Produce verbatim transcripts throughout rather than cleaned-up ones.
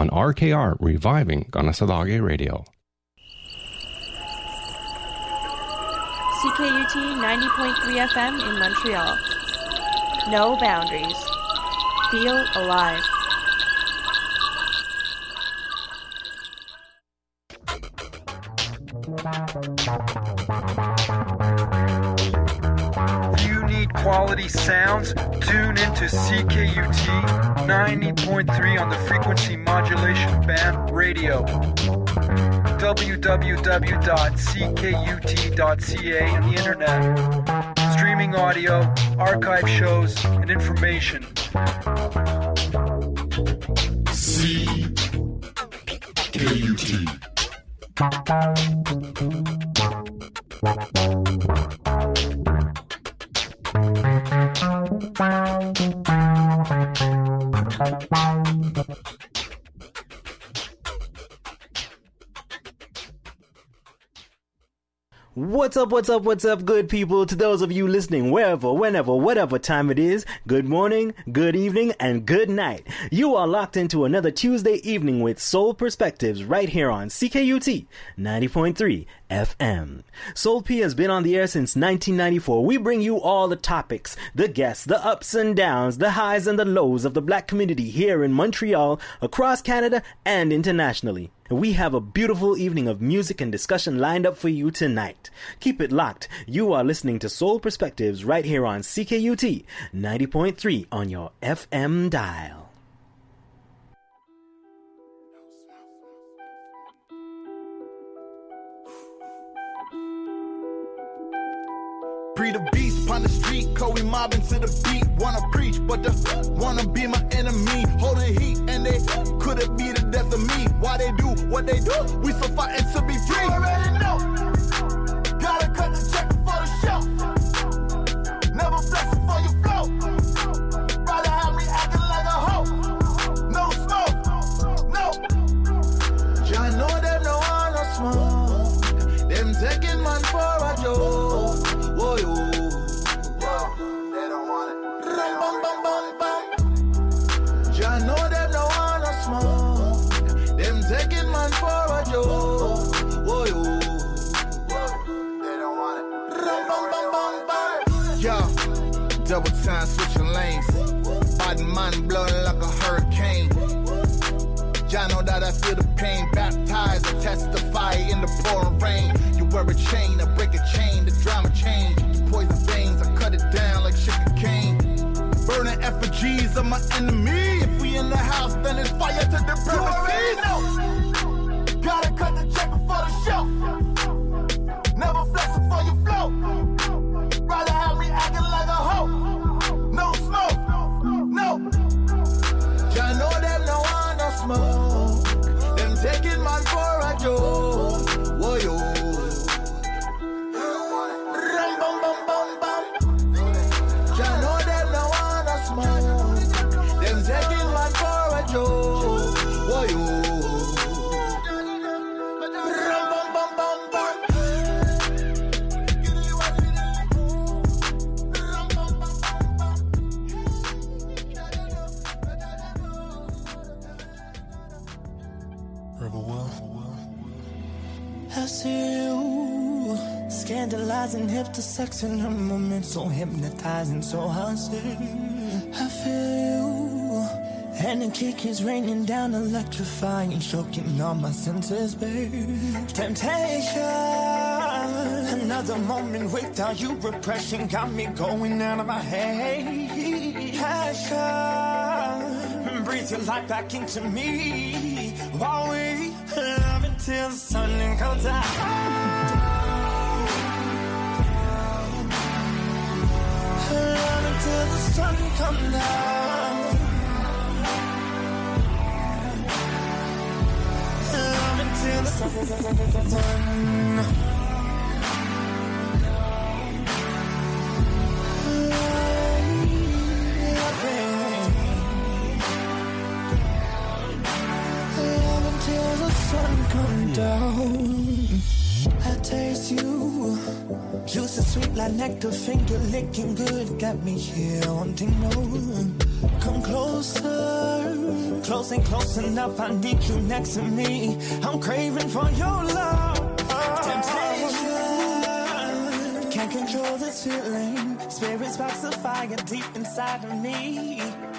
on R K R Reviving Kanasadage Radio. C K U T ninety point three F M in Montreal. No boundaries. Feel alive. You need quality sounds? Tune into C K U T ninety point three on the frequency modulation band radio. w w w dot c k u t dot c a on the internet. Streaming audio, archive shows, and information. C K U T. What's up, what's up, what's up, good people? To those of you listening wherever, whenever, whatever time it is, good morning, good evening, and good night. You are locked into another Tuesday evening with Soul Perspectives right here on C K U T ninety point three F M. Soul P has been on the air since nineteen ninety-four. We bring you all the topics, the guests, the ups and downs, the highs and the lows of the black community here in Montreal, across Canada, and internationally. We have a beautiful evening of music and discussion lined up for you tonight. Keep it locked. You are listening to Soul Perspectives right here on C K U T ninety point three on your F M dial. Breed a beast upon the street, Kobe mobbing to the beat. Wanna preach, but the wanna be my enemy. Holding heat, and they couldn't be the death of me. Why they do what they do? We still fighting to be free. You already know. Gotta cut the check for the show. Never flex for your flow. Rather have me acting like a hoe. No smoke, no. Y'all know them no one no smoke. Them taking man for a joke. Whoa, yo. They don't want it. Rum, bum, bum, bum, bum. Y'all know them no one no smoke. Them taking man for a joke. Whoa, yo. They don't want it. Rum, bum, bum, bum, bum. Yo, double time switching lanes. Bad man blowing like a hurricane. Y'all know that I feel the pain. Baptized, I testify in the pouring rain. You wear a chain, I break a chain. The drama change. Poison veins, I cut it down like sugar cane. Burning effigies of my enemy. If we in the house, then it's fire to the premises. No. Gotta cut the check for the show. Never flexing for your flow. Rather have me acting like a hoe. No smoke, no. Y'all know them no one no smoke. Them taking man for a joke. Whoa, yo. I see you scandalizing, hip to sex in her moment, so hypnotizing, so I see. I feel you, and the kick is raining down, electrifying, choking all my senses, babe. Temptation, another moment without you, repression got me going out of my head. Passion, breathe your life back into me, while we love until the sun comes out. Love until the sun comes out. Love until the sun. Sun come down, I taste you. Juice is sweet like nectar, finger licking good, got me here wanting more. Come closer, Close and close enough, I need you next to me. I'm craving for your love. Temptation, can't control this feeling. Spirit sparks the fire deep inside of me.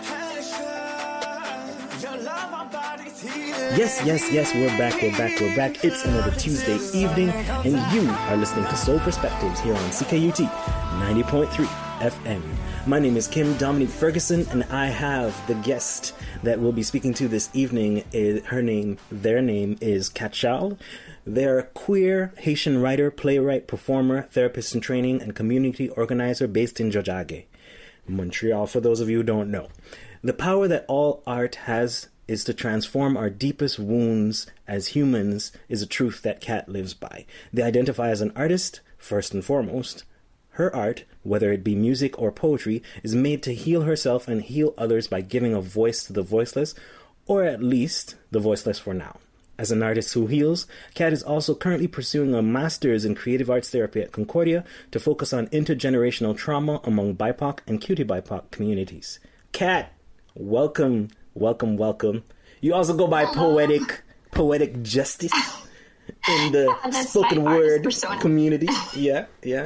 Your love, my body's healing. Yes, yes, yes, we're back, we're back, we're back. It's another Tuesday evening, and you are listening to Soul Perspectives here on C K U T ninety point three F M. My name is Kim Dominique Ferguson, and I have the guest that we'll be speaking to this evening. Is her name, their name is Kachal. They're a queer Haitian writer, playwright, performer, therapist in training, and community organizer based in Jojage, Montreal, for those of you who don't know. The power that all art has is to transform our deepest wounds as humans is a truth that Kat lives by. They identify as an artist, first and foremost. Her art, whether it be music or poetry, is made to heal herself and heal others by giving a voice to the voiceless, or at least the voiceless for now. As an artist who heals, Kat is also currently pursuing a master's in creative arts therapy at Concordia to focus on intergenerational trauma among B I P O C and Q T B I P O C communities. Kat, welcome, welcome, welcome. You also go by Poetic, Poetic Justice in the spoken word community. Yeah, yeah.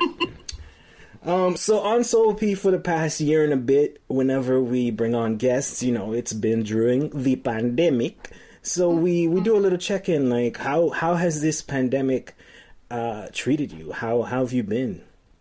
Um, so on Soul P for the past year and a bit, whenever we bring on guests, you know, it's been during the pandemic. So we, we do a little check-in, like how, how has this pandemic uh, treated you? How, how have you been?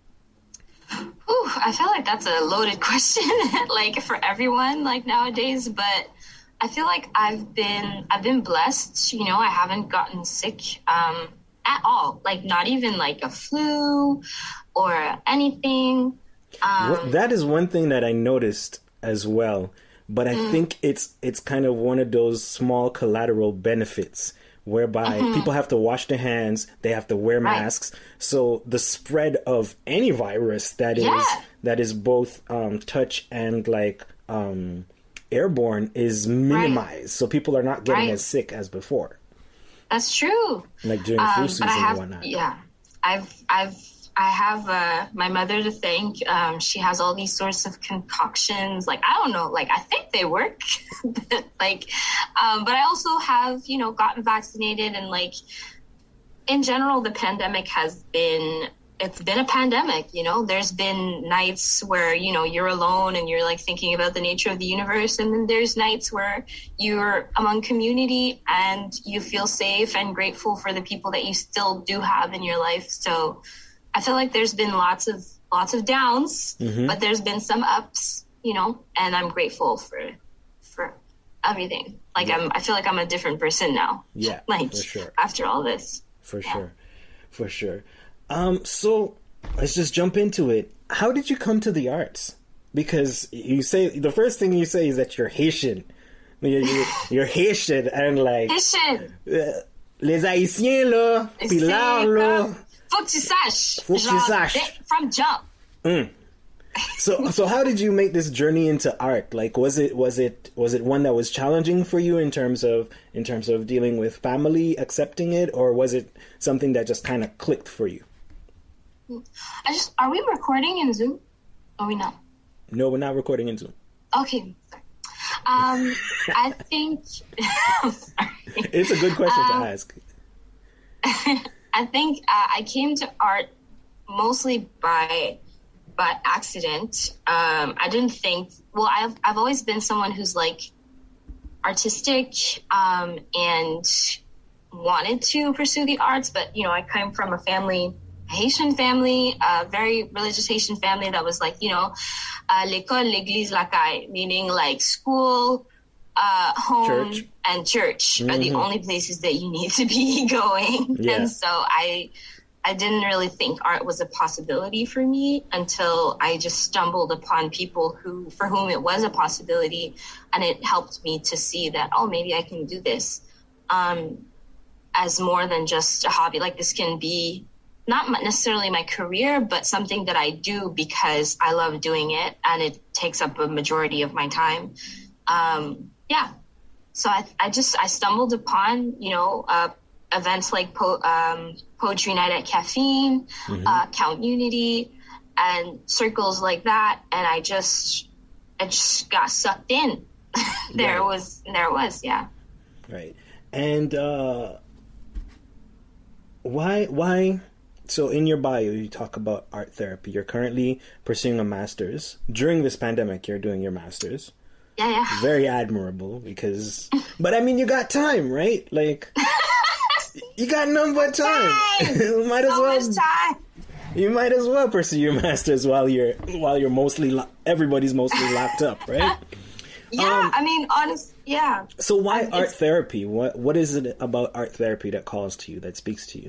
Ooh, I feel like that's a loaded question, like for everyone, like nowadays. But I feel like I've been I've been blessed. You know, I haven't gotten sick um, at all. Like not even like a flu or anything. Um, well, that is one thing that I noticed as well. But I mm. think it's it's kind of one of those small collateral benefits whereby mm-hmm. people have to wash their hands, they have to wear masks. Right. So the spread of any virus that yeah. is that is both um, touch and like um, airborne is minimized. Right. So people are not getting right. as sick as before. That's true. Like during um, flu season have, and whatnot. Yeah, I've I've. I have uh, my mother to thank. Um, she has all these sorts of concoctions. Like, I don't know, like, I think they work. like, um, but I also have, you know, gotten vaccinated. And, like, in general, the pandemic has been, it's been a pandemic, you know. There's been nights where, you know, you're alone and you're, like, thinking about the nature of the universe. And then there's nights where you're among community and you feel safe and grateful for the people that you still do have in your life. So I feel like there's been lots of lots of downs, mm-hmm. but there's been some ups, you know, and I'm grateful for for everything. Like yeah. I'm, I feel like I'm a different person now. Yeah, like for sure. After all this, for yeah. sure, for sure. Um, so let's just jump into it. How did you come to the arts? Because you say the first thing you say is that you're Haitian. You're, you're, you're Haitian and like Haitian. Uh, les Haïtiens là, Pilar là. Faut que tu saches. Faut que tu saches. From jump. Mm. So, so how did you make this journey into art? Like, was it was it was it one that was challenging for you in terms of in terms of dealing with family accepting it, or was it something that just kind of clicked for you? I just are we recording in Zoom? Are we not? No, we're not recording in Zoom. Okay. Um, I think it's a good question um, to ask. I think uh, I came to art mostly by by accident. Um, I didn't think. Well, I've I've always been someone who's like artistic um, and wanted to pursue the arts, but you know, I came from a family, a Haitian family, a very religious Haitian family that was like, you know, uh, l'école, l'église, la caille, meaning like school, uh, home, church. and church mm-hmm. are the only places that you need to be going. Yeah. And so I, I didn't really think art was a possibility for me until I just stumbled upon people who, for whom it was a possibility. And it helped me to see that, oh, maybe I can do this um, as more than just a hobby. Like this can be not necessarily my career, but something that I do because I love doing it and it takes up a majority of my time. Um, yeah. So I, I just, I stumbled upon, you know, uh, events like po- um, Poetry Night at Caffeine, mm-hmm. uh, Count Unity, and circles like that. And I just, I just got sucked in. there Right. was there was yeah. Right. And uh, why why? So in your bio, you talk about art therapy. You're currently pursuing a master's. During this pandemic, you're doing your master's. Yeah, yeah. Very admirable because, but I mean, you got time, right? Like, you got none but time. you might as So well. much time. You might as well pursue your masters while you're while you're mostly lo- everybody's mostly locked up, right? Yeah, Um, I mean, honest, yeah. So why Um, art it's- therapy? What what is it about art therapy that calls to you, that speaks to you?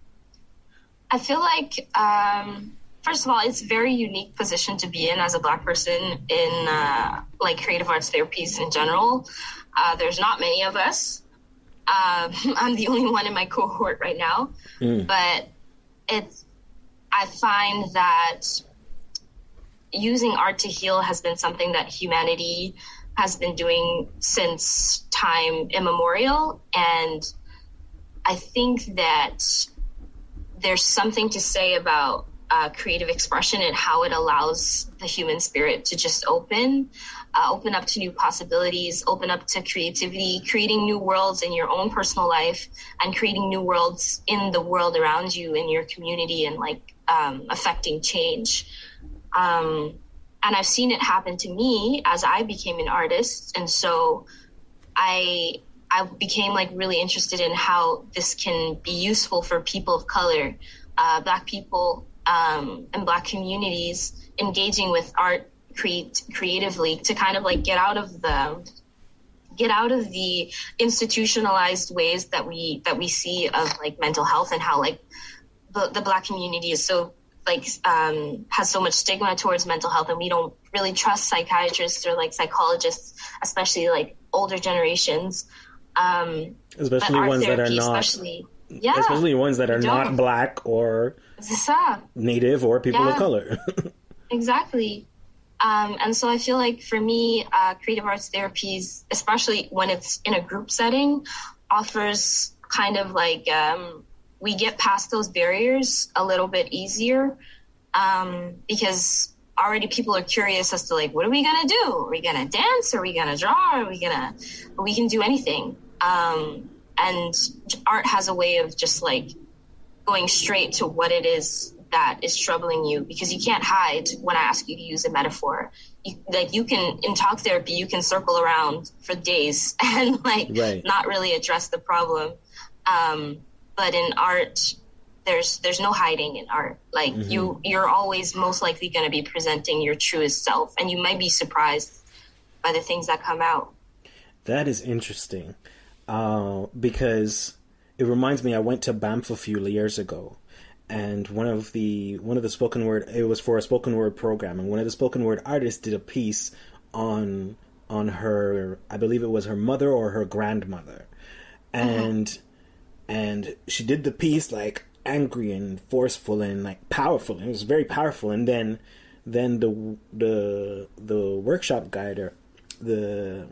I feel like, um, first of all, it's a very unique position to be in as a Black person in uh, like creative arts therapies in general. Uh, there's not many of us. Um, I'm the only one in my cohort right now, Mm. but it's. I find that using art to heal has been something that humanity has been doing since time immemorial, and I think that there's something to say about uh, creative expression and how it allows the human spirit to just open, uh, open up to new possibilities, open up to creativity, creating new worlds in your own personal life and creating new worlds in the world around you, in your community, and like um, affecting change. Um, and I've seen it happen to me as I became an artist. And so I I became like really interested in how this can be useful for people of color, uh, Black people, um, and Black communities engaging with art create creatively to kind of like get out of the get out of the institutionalized ways that we that we see of like mental health, and how like the, the Black community is so like um, has so much stigma towards mental health, and we don't really trust psychiatrists or like psychologists, especially like older generations. Um, Especially but art ones that are therapy, not, especially, yeah, especially ones that are we not don't. Black or C'est ça. Native or people of Yeah. color. Exactly. Um, and so I feel like for me, uh, creative arts therapies, especially when it's in a group setting, offers kind of like um, we get past those barriers a little bit easier, um, because already people are curious as to like, what are we gonna do? Are we gonna dance? Are we gonna draw? Are we gonna? We can do anything. Um, and art has a way of just like going straight to what it is that is troubling you, because you can't hide when I ask you to use a metaphor. You, like you can, in talk therapy, you can circle around for days and like Right. not really address the problem. Um, but in art, there's there's no hiding in art. Like Mm-hmm. you, you're always most likely going to be presenting your truest self, and you might be surprised by the things that come out. That is interesting, uh, because it reminds me. I went to Banff a few years ago, and one of the one of the spoken word. It was for a spoken word program, and one of the spoken word artists did a piece on on her. I believe it was her mother or her grandmother, and mm-hmm. and she did the piece like angry and forceful and like powerful. And it was very powerful, and then then the the the workshop guider, the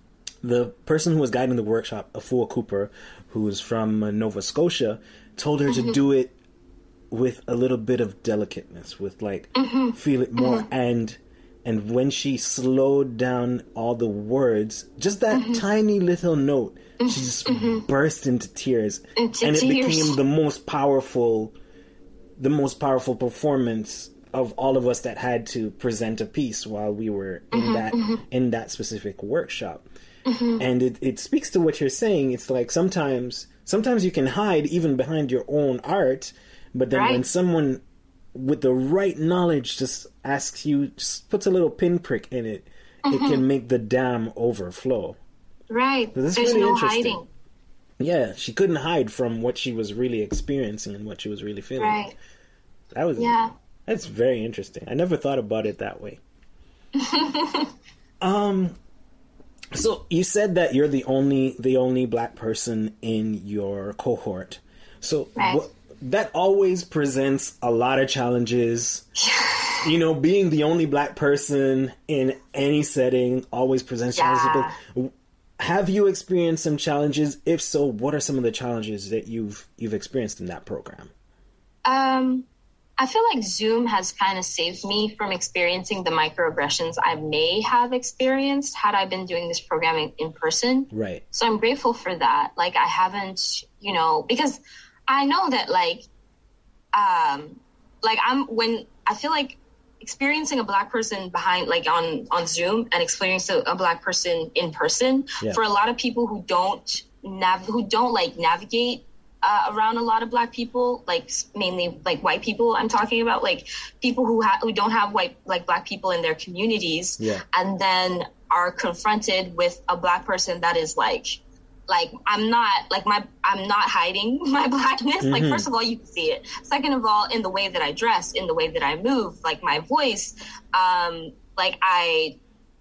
the person who was guiding the workshop, Afua Cooper, who's from uh, Nova Scotia, told her mm-hmm. to do it with a little bit of delicateness, with like mm-hmm. feel it more. Mm-hmm. And and when she slowed down all the words, just that mm-hmm. tiny little note, mm-hmm. she just mm-hmm. burst into tears, into and it tears. became the most powerful, the most powerful performance of all of us that had to present a piece while we were in mm-hmm. that mm-hmm. in that specific workshop. Mm-hmm. And it, it speaks to what you're saying. It's like sometimes sometimes you can hide even behind your own art, but then right. when someone with the right knowledge just asks you, just puts a little pinprick in it, mm-hmm. it can make the dam overflow. Right. So this is There's really no interesting. hiding. Yeah, she couldn't hide from what she was really experiencing and what she was really feeling. Right. That was yeah. That's very interesting. I never thought about it that way. um So you said that you're the only the only Black person in your cohort. So right. wh- that always presents a lot of challenges. You know, being the only Black person in any setting always presents yeah. challenges. But have you experienced some challenges? If so, what are some of the challenges that you've you've experienced in that program? Um, I feel like Zoom has kind of saved me from experiencing the microaggressions I may have experienced had I been doing this programming in person. Right. So I'm grateful for that. Like, I haven't, you know, because I know that, like, um, like I'm when I feel like experiencing a Black person behind, like on, on Zoom and experiencing a Black person in person, yeah. for a lot of people who don't nav- who don't like navigate Uh, around a lot of Black people, like mainly like white people I'm talking about, like people who ha- who don't have white, like Black people in their communities, yeah. and then are confronted with a Black person that is like, like I'm not like my I'm not hiding my Blackness. Mm-hmm. Like, first of all, you can see it. Second of all, in the way that I dress, in the way that I move, like my voice, um, like I.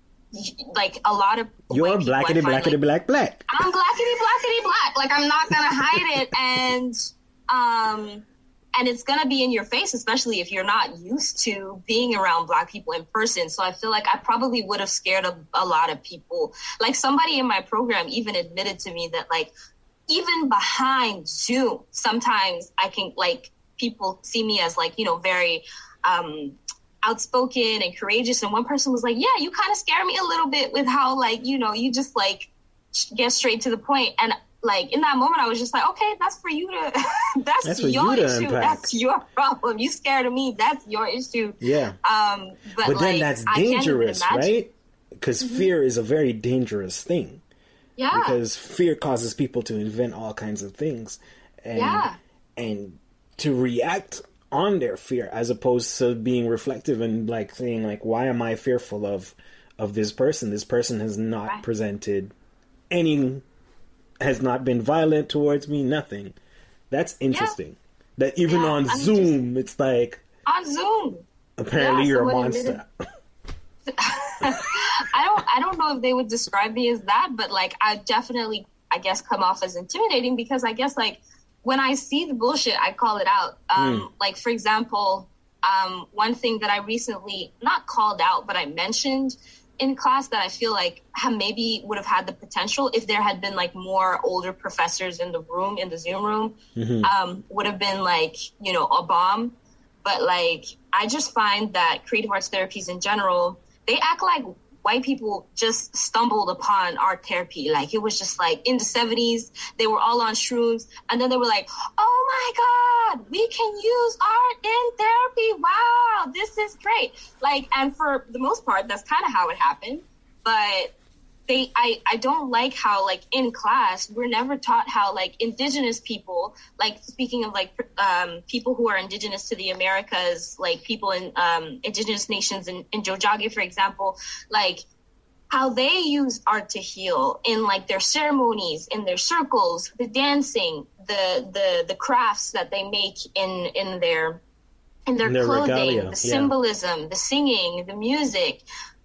Like a lot of you're blackity blackity like, black black. I'm blackity blackity black. Like, I'm not gonna hide it, and um, and it's gonna be in your face, especially if you're not used to being around Black people in person. So I feel like I probably would have scared a, a lot of people. Like, somebody in my program even admitted to me that, like, even behind Zoom, sometimes I can like people see me as like, you know, very um. outspoken and courageous, and one person was like, yeah, you kind of scare me a little bit with how, like, you know, you just like get straight to the point. And like in that moment I was just like, okay, that's for you to that's, that's your you issue unpack. That's your problem. You scared of me, that's your issue. Yeah. Um but, but then like, that's dangerous, right? Because mm-hmm. fear is a very dangerous thing. Yeah. Because fear causes people to invent all kinds of things, and yeah. and to react on their fear, as opposed to being reflective and like saying like, why am I fearful of of this person? This person has not right. presented any, has not been violent towards me, nothing. That's interesting. Yeah. That even yeah, on I mean, Zoom, it's like on Zoom. Apparently, yeah, you're a monster. I don't. I don't know if they would describe me as that, but like, I definitely, I guess, come off as intimidating because I guess like. When I see the bullshit, I call it out. Um, mm. Like, for example, um, one thing that I recently not called out, but I mentioned in class that I feel like maybe would have had the potential if there had been like more older professors in the room, in the Zoom room, mm-hmm. um, would have been like, you know, a bomb. But like, I just find that creative arts therapies in general, they act like white people just stumbled upon art therapy. Like, it was just like in the seventies, they were all on shrooms. And then they were like, oh my God, we can use art in therapy. Wow, this is great. Like, and for the most part, that's kind of how it happened. But they, I, I don't like how, like, in class, we're never taught how, like, indigenous people, like, speaking of, like, um, people who are indigenous to the Americas, like, people in um, indigenous nations in, in Jojage, for example, like, how they use art to heal in, like, their ceremonies, in their circles, the dancing, the the the crafts that they make in, in their in their, in their clothing, regalia. The symbolism, yeah. the singing, the music.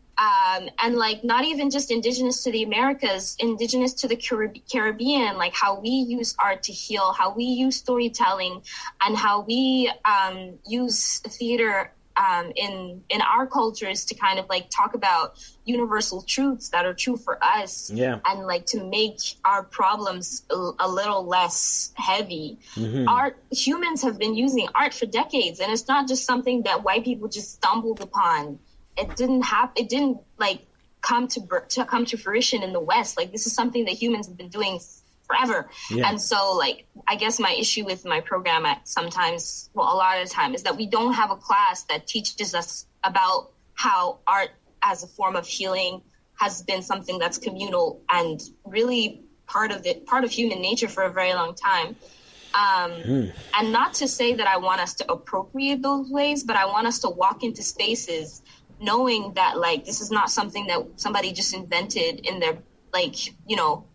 Um, and like not even just indigenous to the Americas, indigenous to the Carib- Caribbean, like how we use art to heal, how we use storytelling, and how we um, use theater um, in in our cultures to kind of like talk about universal truths that are true for us, yeah, and like to make our problems a, a little less heavy. Mm-hmm. Art, humans have been using art for decades, and it's not just something that white people just stumbled upon. It didn't happen. It didn't like come to, to come to fruition in the West. Like, this is something that humans have been doing forever. Yeah. And so, like, I guess my issue with my program at sometimes, well, a lot of the time, is that we don't have a class that teaches us about how art as a form of healing has been something that's communal and really part of the part of human nature for a very long time. Um, mm. And not to say that I want us to appropriate those ways, but I want us to walk into spaces knowing that, like, this is not something that somebody just invented in their, like, you know,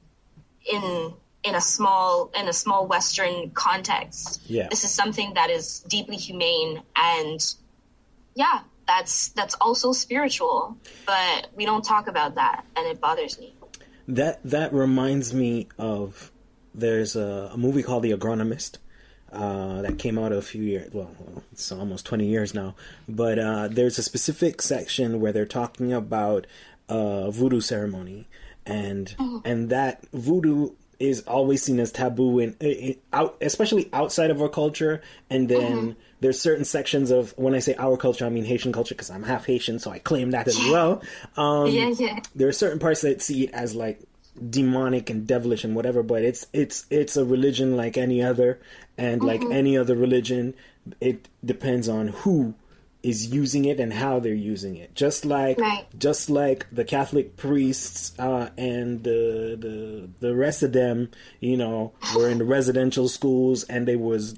in in a small in a small Western context. Yeah. This is something that is deeply humane, and yeah, that's that's also spiritual. But we don't talk about that, and it bothers me. That that reminds me of there's a, a movie called The Agronomist. Uh, that came out a few years, well, it's almost twenty years now, but uh, there's a specific section where they're talking about uh, voodoo ceremony, and oh. and that voodoo is always seen as taboo in, in out, especially outside of our culture. And then mm-hmm. there's certain sections of, when I say our culture, I mean Haitian culture, because I'm half Haitian, so I claim that as well. Um, yeah, yeah. There are certain parts that see it as like demonic and devilish and whatever, but it's it's it's a religion like any other, and like mm-hmm. any other religion, it depends on who is using it and how they're using it. Just like right. just like the Catholic priests uh, and the, the the rest of them, you know, were in the residential schools, and they was,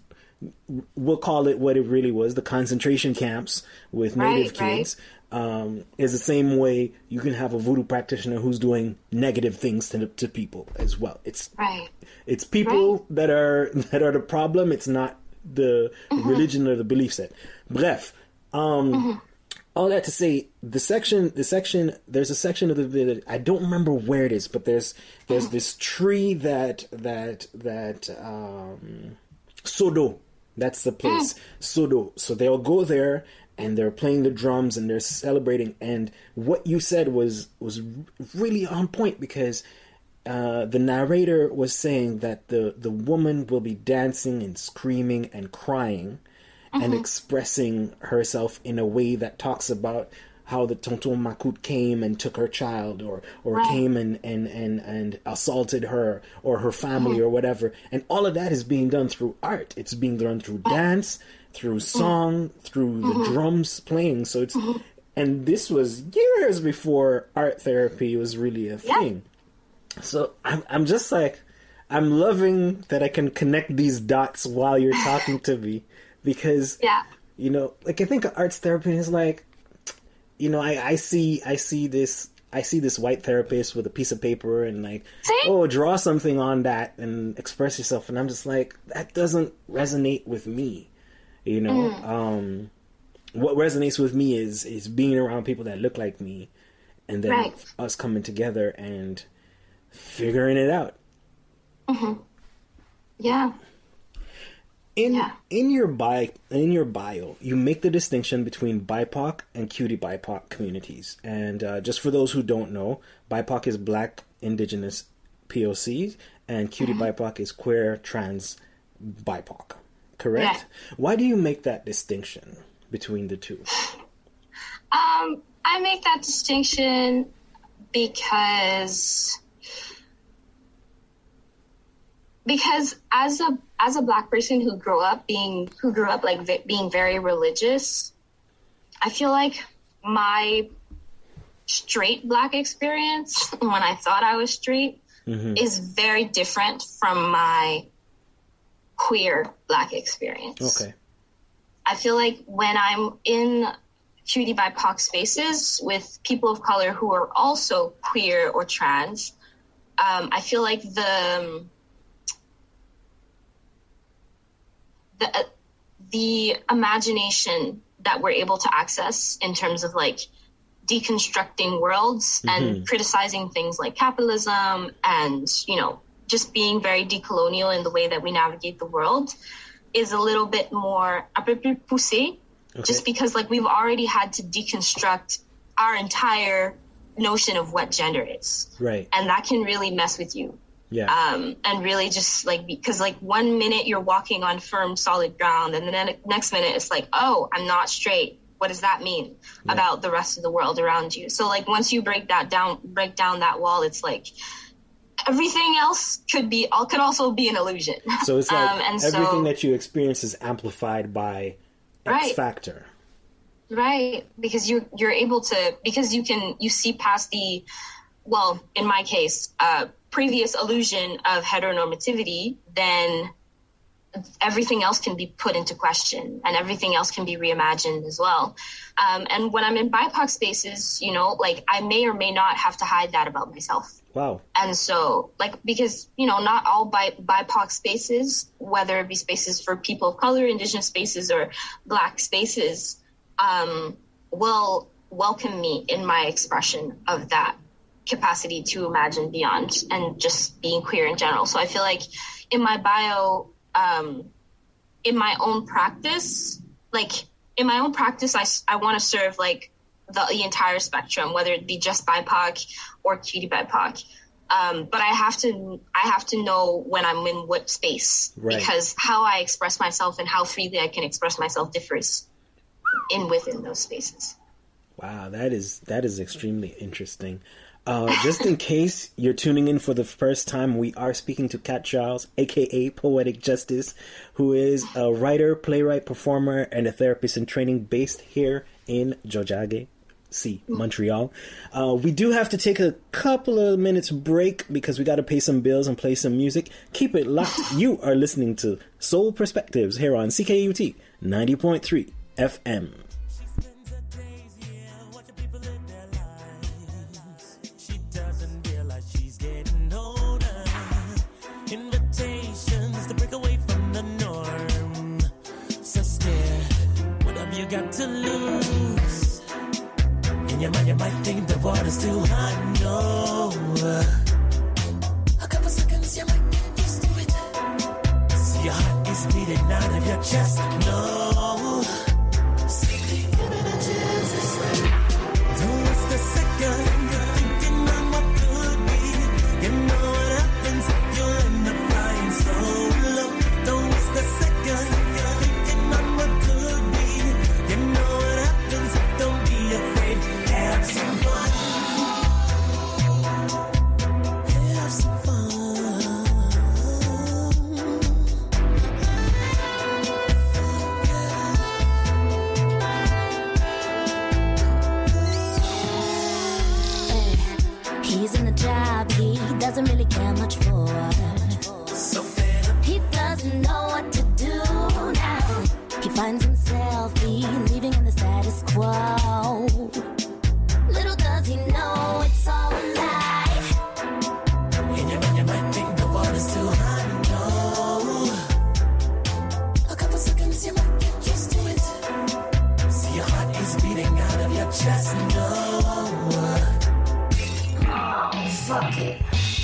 we'll call it what it really was, the concentration camps with Native right, kids. Right. Um, is the same way you can have a voodoo practitioner who's doing negative things to to people as well. It's right. It's people right. that are that are the problem. It's not the mm-hmm. religion or the belief set. Bref. Um, mm-hmm. All that to say, the section, the section, there's a section of the video, I don't remember where it is, but there's, there's mm-hmm. this tree that, that, that, um, Sodo, that's the place, mm-hmm. Sodo. So they'll go there and they're playing the drums and they're celebrating. And what you said was, was really on point, because, uh, the narrator was saying that the, the woman will be dancing and screaming and crying, and mm-hmm. expressing herself in a way that talks about how the Tonton Macoute came and took her child, or or right. came and, and, and, and assaulted her or her family mm-hmm. or whatever. And all of that is being done through art. It's being done through dance, through song, mm-hmm. through the mm-hmm. drums playing. So it's mm-hmm. and this was years before art therapy was really a thing. Yeah. So I'm I'm just like, I'm loving that I can connect these dots while you're talking to me. Because, yeah. you know, like, I think arts therapy is like, you know, I, I see I see this I see this white therapist with a piece of paper and like, see? oh, draw something on that and express yourself. And I'm just like, that doesn't resonate with me. You know, mm. um, what resonates with me is, is being around people that look like me, and then right. us coming together and figuring it out. Mm-hmm. Yeah. In yeah. in your bio, in your bio, you make the distinction between B I P O C and cutie B I P O C communities. And uh, just for those who don't know, B I P O C is Black, Indigenous, P O Cs, and cutie mm-hmm. B I P O C is queer, trans, B I P O C. Correct? Yeah. Why do you make that distinction between the two? Um, I make that distinction because because as a as a Black person who grew up being who grew up like v- being very religious, I feel like my straight Black experience when I thought I was straight mm-hmm. is very different from my queer Black experience. Okay. I feel like when I'm in cutie B I P O C spaces with people of color who are also queer or trans, um, I feel like the the uh, the imagination that we're able to access in terms of like deconstructing worlds mm-hmm. and criticizing things like capitalism and, you know, just being very decolonial in the way that we navigate the world is a little bit more un peu plus poussé, okay. just because like we've already had to deconstruct our entire notion of what gender is. Right. And that can really mess with you. Yeah. Um, and really just like, because like one minute you're walking on firm, solid ground, and then the next minute it's like, oh, I'm not straight. What does that mean yeah. about the rest of the world around you? So like once you break that down, break down that wall, it's like everything else could be, could also be an illusion. So it's like um, and everything so, that you experience is amplified by X right. factor. Right. Because you, you're able to, because you can, you see past the, well, in my case, uh, previous illusion of heteronormativity, then everything else can be put into question and everything else can be reimagined as well. Um, and when I'm in B I P O C spaces, you know, like I may or may not have to hide that about myself. Wow. And so like, because, you know, not all B I P O C spaces, whether it be spaces for people of color, Indigenous spaces, or Black spaces, um, will welcome me in my expression of that capacity to imagine beyond and just being queer in general. So I feel like in my bio, um, in my own practice, like in my own practice, I, I want to serve like the, the entire spectrum, whether it be just B I P O C or cutie B I P O C. Um, but I have to I have to know when I'm in what space, right. Because how I express myself and how freely I can express myself differs in within those spaces. Wow, that is that is extremely interesting. Uh, just in case you're tuning in for the first time, we are speaking to Kat Giles, aka Poetic Justice, who is a writer, playwright, performer, and a therapist in training based here in Tiohtià:ke, C, Montreal. Uh, we do have to take a couple of minutes break because we got to pay some bills and play some music. Keep it locked. You are listening to Soul Perspectives here on C K U T ninety point three F M. Invitations to break away from the norm. So scared, what have you got to lose? In your mind you might think the water's too hot, no. A couple seconds you might get used to it. See your heart is beating out of your chest, no. Simply give it a chance. Don't waste a second. You're thinking on what could be. You know what happens. You'll end up flying so low. Don't waste a second. You're thinking on what could be. You know what happens. Don't be afraid. Have some fun. Have some fun. He's in the job he doesn't really care much for. So fed up. He doesn't know what to do now. He finds himself leaving in the status quo. Little does he know it's all a lie. In your mind you might think the water's too hot, no. A couple seconds you might get used to it. See your heart is beating out of your chest, no. Fuck it.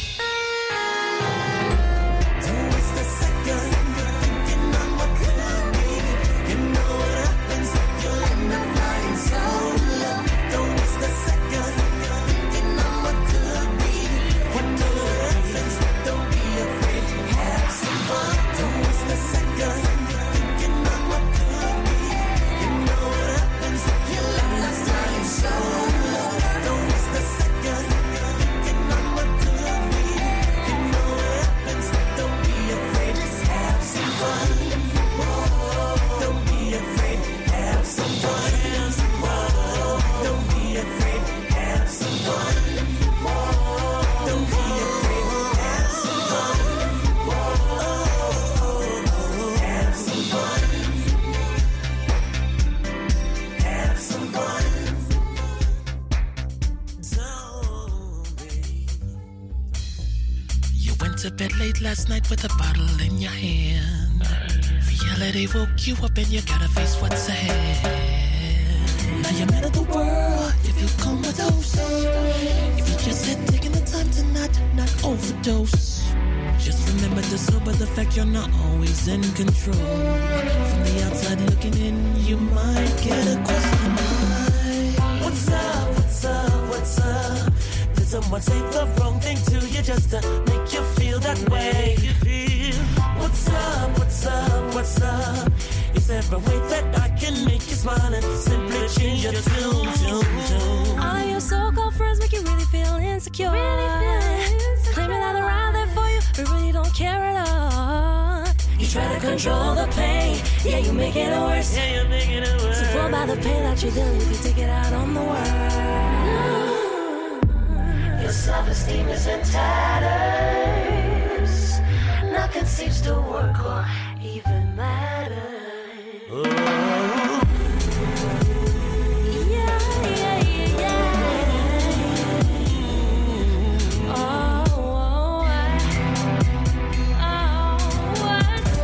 Don't waste a second. You're thinking on what could be. You know what happens. You'll end up flying so low. Don't waste a second. You're thinking on what could be. What could happen. Don't be afraid. Have some fun. Don't waste a second. You're thinking on what could be. You know what happens. You'll end up flying so low. Don't waste a second. To bed late last night with a bottle in your hand. Reality woke you up and you gotta face what's ahead. Now you're man of the world if you come with dose. If you just had taken the time to not, not overdose. Just remember to sober the fact you're not always in control. From the outside looking in, you might get a question like, what's up, what's up, what's up? Did someone say the wrong thing to you just to make you feel that way? You feel, what's up, what's up, what's up? Is there a way that I can make you smile and simply change your tune, tune, tune? All your so-called friends make you really feel insecure. Really feel insecure. Claiming that they're out there for you, but really don't care at all. You try to control the pain, yeah, you make it worse. Yeah, you're making it worse. So fall by the pain that you're dealing with, you take it out on the world. Your self-esteem is in tatters. Nothing seems to work or even matter. Oh. Yeah, yeah, yeah, yeah. Oh, oh, oh, what's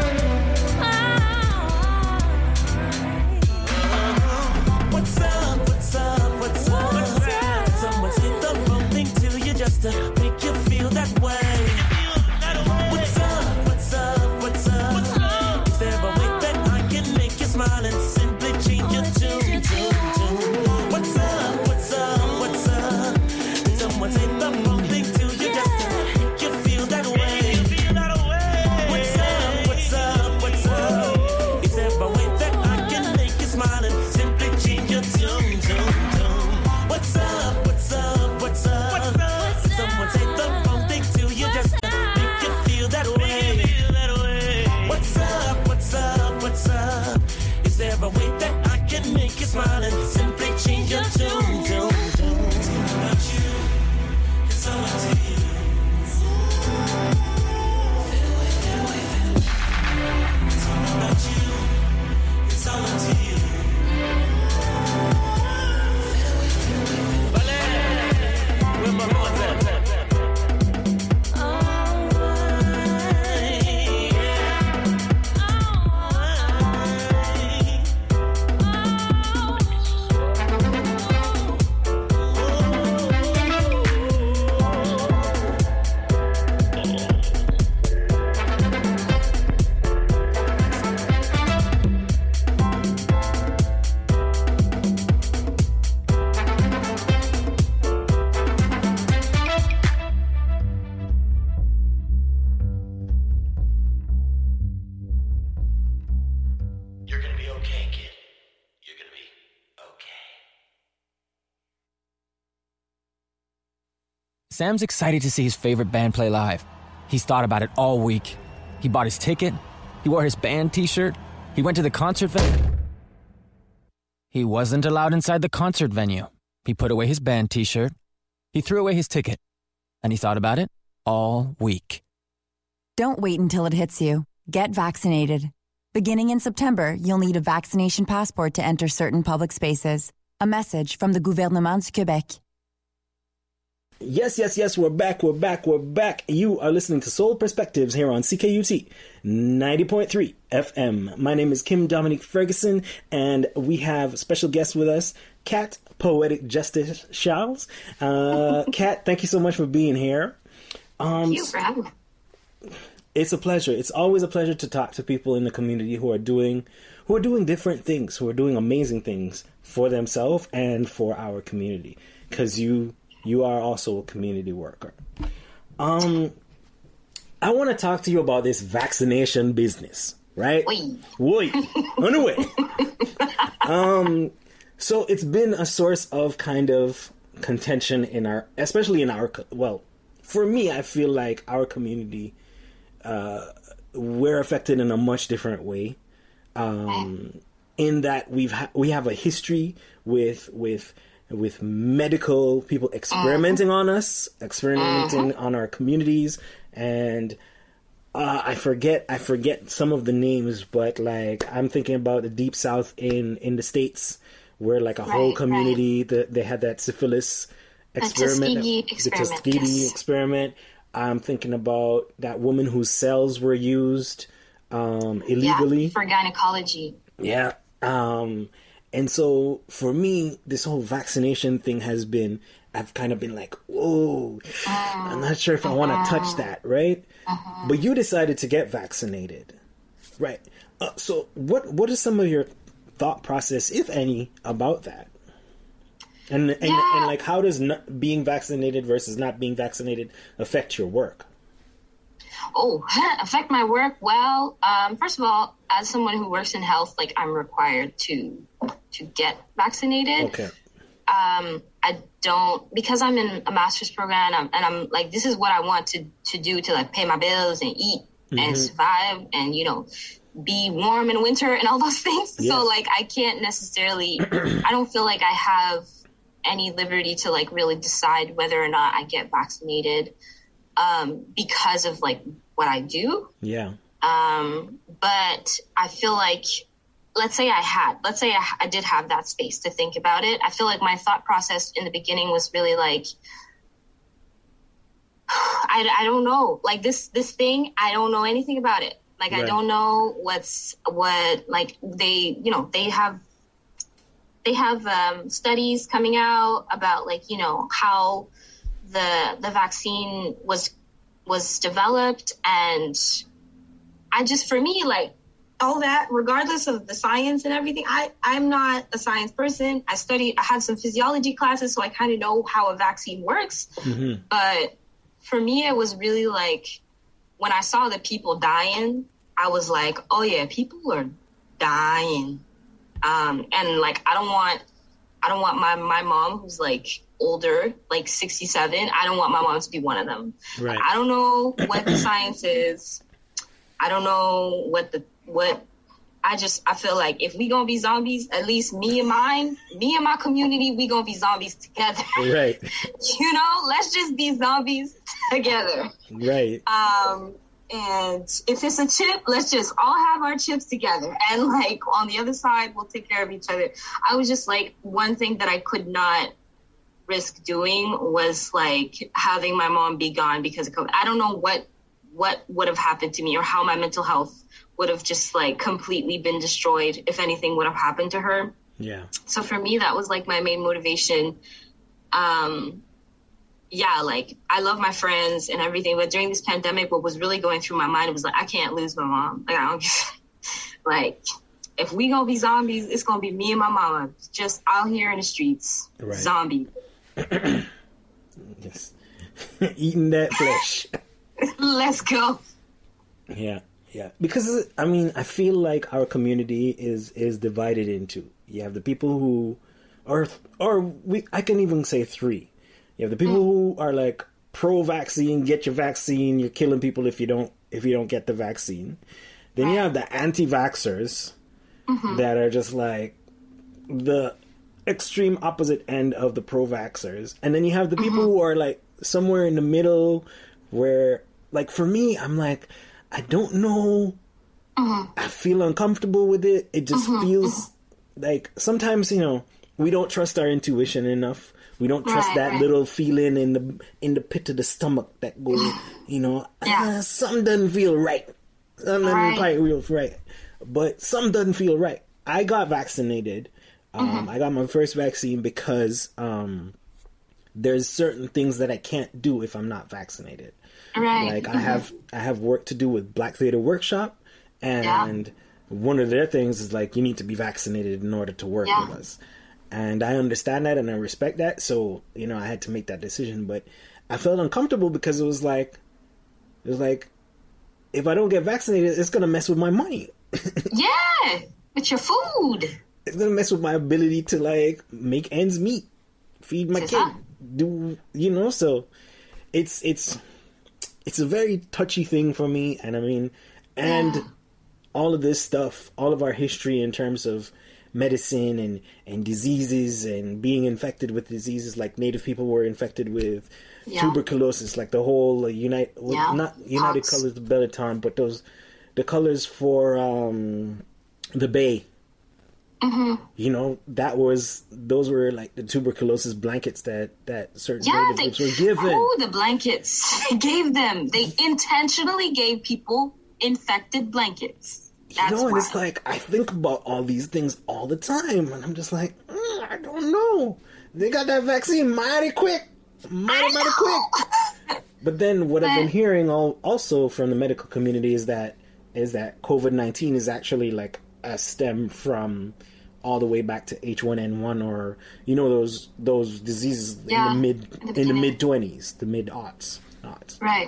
up? What's up, what's up, what's up, what's up? Someone said the wrong thing to you just to make you feel that way. What's up, what's up, what's up? Is there a way that I can make okay, kid. You're gonna be okay. Sam's excited to see his favorite band play live. He's thought about it all week. He bought his ticket. He wore his band t-shirt. He went to the concert venue. He wasn't allowed inside the concert venue. He put away his band t-shirt. He threw away his ticket. And he thought about it all week. Don't wait until it hits you. Get vaccinated. Beginning in September, you'll need a vaccination passport to enter certain public spaces. A message from the Gouvernement du Québec. Yes, yes, yes, we're back, we're back, we're back. You are listening to Soul Perspectives here on C K U T ninety point three F M. My name is Kim Dominique Ferguson, and we have a special guest with us, Kat Poetic Justice Charles. Uh, Kat, thank you so much for being here. Um, thank you for having me. It's a pleasure. It's always a pleasure to talk to people in the community who are doing, who are doing different things, who are doing amazing things for themselves and for our community. Because you... You are also a community worker. Um, I want to talk to you about this vaccination business, right? Wait. Wait. Anyway. um, so it's been a source of kind of contention in our, especially in our, well, for me, I feel like our community, uh, we're affected in a much different way. Um, in that we've ha- we have a history with, with, with medical people experimenting uh-huh. on us, experimenting uh-huh. on our communities, and uh, I forget I forget some of the names, but like I'm thinking about the Deep South in, in the States, where like a right, whole community right. the, they had that syphilis experiment, the Tuskegee experiment, the Tuskegee yes. experiment. I'm thinking about that woman whose cells were used um, illegally yeah, for gynecology. Yeah. Um, And so for me, this whole vaccination thing has been, I've kind of been like, whoa, uh, I'm not sure if uh-huh. I want to touch that, right? Uh-huh. But you decided to get vaccinated, right? Uh, so what what is some of your thought process, if any, about that? And and, yeah. and like, how does not being vaccinated versus not being vaccinated affect your work? Oh, affect my work? Well, um, first of all, as someone who works in health, like I'm required to to get vaccinated. Okay. Um, I don't, because I'm in a master's program and I'm, and I'm like, this is what I want to, to do to like pay my bills and eat mm-hmm. and survive and, you know, be warm in winter and all those things. Yeah. So like, I can't necessarily, I don't feel like I have any liberty to like really decide whether or not I get vaccinated um, because of like what I do. Yeah. Um, but I feel like, let's say I had, let's say I, I did have that space to think about it. I feel like my thought process in the beginning was really like, I, I don't know, like this, this thing, I don't know anything about it. Like, right. I don't know what's, what, like they, you know, they have, they have um, studies coming out about like, you know, how the, the vaccine was, was developed. And I just, for me, like, all that, regardless of the science and everything, I, I'm not a science person. I studied, I had some physiology classes, so I kind of know how a vaccine works. Mm-hmm. But for me, it was really like, when I saw the people dying, I was like, oh yeah, people are dying. Um, and like, I don't want, I don't want my, my mom who's like older, like sixty-seven, I don't want my mom to be one of them. Right. I don't know what the science is. I don't know what the, what I just, I feel like if we gonna be zombies, at least me and mine, me and my community, we gonna be zombies together. Right. You know, let's just be zombies together. Right. Um, and if it's a chip, let's just all have our chips together. And like on the other side, we'll take care of each other. I was just like, one thing that I could not risk doing was like having my mom be gone because of COVID. I don't know what, what would have happened to me or how my mental health would have just like completely been destroyed if anything would have happened to her. Yeah. So for me, that was like my main motivation. Um, yeah, like I love my friends and everything, but during this pandemic, what was really going through my mind was like, I can't lose my mom. Like, I don't like, if we gonna be zombies, it's gonna be me and my mama just out here in the streets, right. Zombie. Yes. Eating that flesh. Let's go. Yeah. Yeah, because I mean, I feel like our community is is divided into. You have the people who are, or we, I can even say three. You have the people mm. who are like pro-vaccine, get your vaccine, you're killing people if you don't if you don't get the vaccine. Then you have the anti-vaxxers mm-hmm. that are just like the extreme opposite end of the pro-vaxxers, and then you have the people mm-hmm. who are like somewhere in the middle, where like for me, I'm like, I don't know. Uh-huh. I feel uncomfortable with it. It just uh-huh. feels uh-huh. like sometimes, you know, we don't trust our intuition enough. We don't trust right, that right. little feeling in the in the pit of the stomach that goes, you know, yeah. uh, something doesn't feel right. Something doesn't right. quite real right. But something doesn't feel right. I got vaccinated. Um, uh-huh. I got my first vaccine because um, there's certain things that I can't do if I'm not vaccinated. Right. Like mm-hmm. I have I have work to do with Black Theater Workshop, and yeah. one of their things is like you need to be vaccinated in order to work yeah. with us. And I understand that and I respect that. So, you know, I had to make that decision, but I felt uncomfortable because it was like it was like if I don't get vaccinated, it's gonna mess with my money. Yeah, with your food. It's gonna mess with my ability to like make ends meet, feed my kid, do you know, so it's it's It's a very touchy thing for me, and I mean, and yeah. all of this stuff, all of our history in terms of medicine and, and diseases and being infected with diseases, like Native people were infected with yeah. tuberculosis, like the whole uh, Unite, well, yeah. not United Pox. Colors of Benetton, but those the colors for um, the Bay. Mm-hmm. You know, that was those were like the tuberculosis blankets that that certain yeah, natives they, were given. Oh, the blankets they gave them. They intentionally gave people infected blankets. That's you know, and wild. It's like I think about all these things all the time, and I'm just like, mm, I don't know. They got that vaccine mighty quick, mighty mighty quick. But then what but, I've been hearing all, also from the medical community is that is that COVID nineteen is actually like a stem from all the way back to H one N one, or you know those those diseases yeah, in the mid in the, in the mid twenties, the mid aughts, aughts. Right.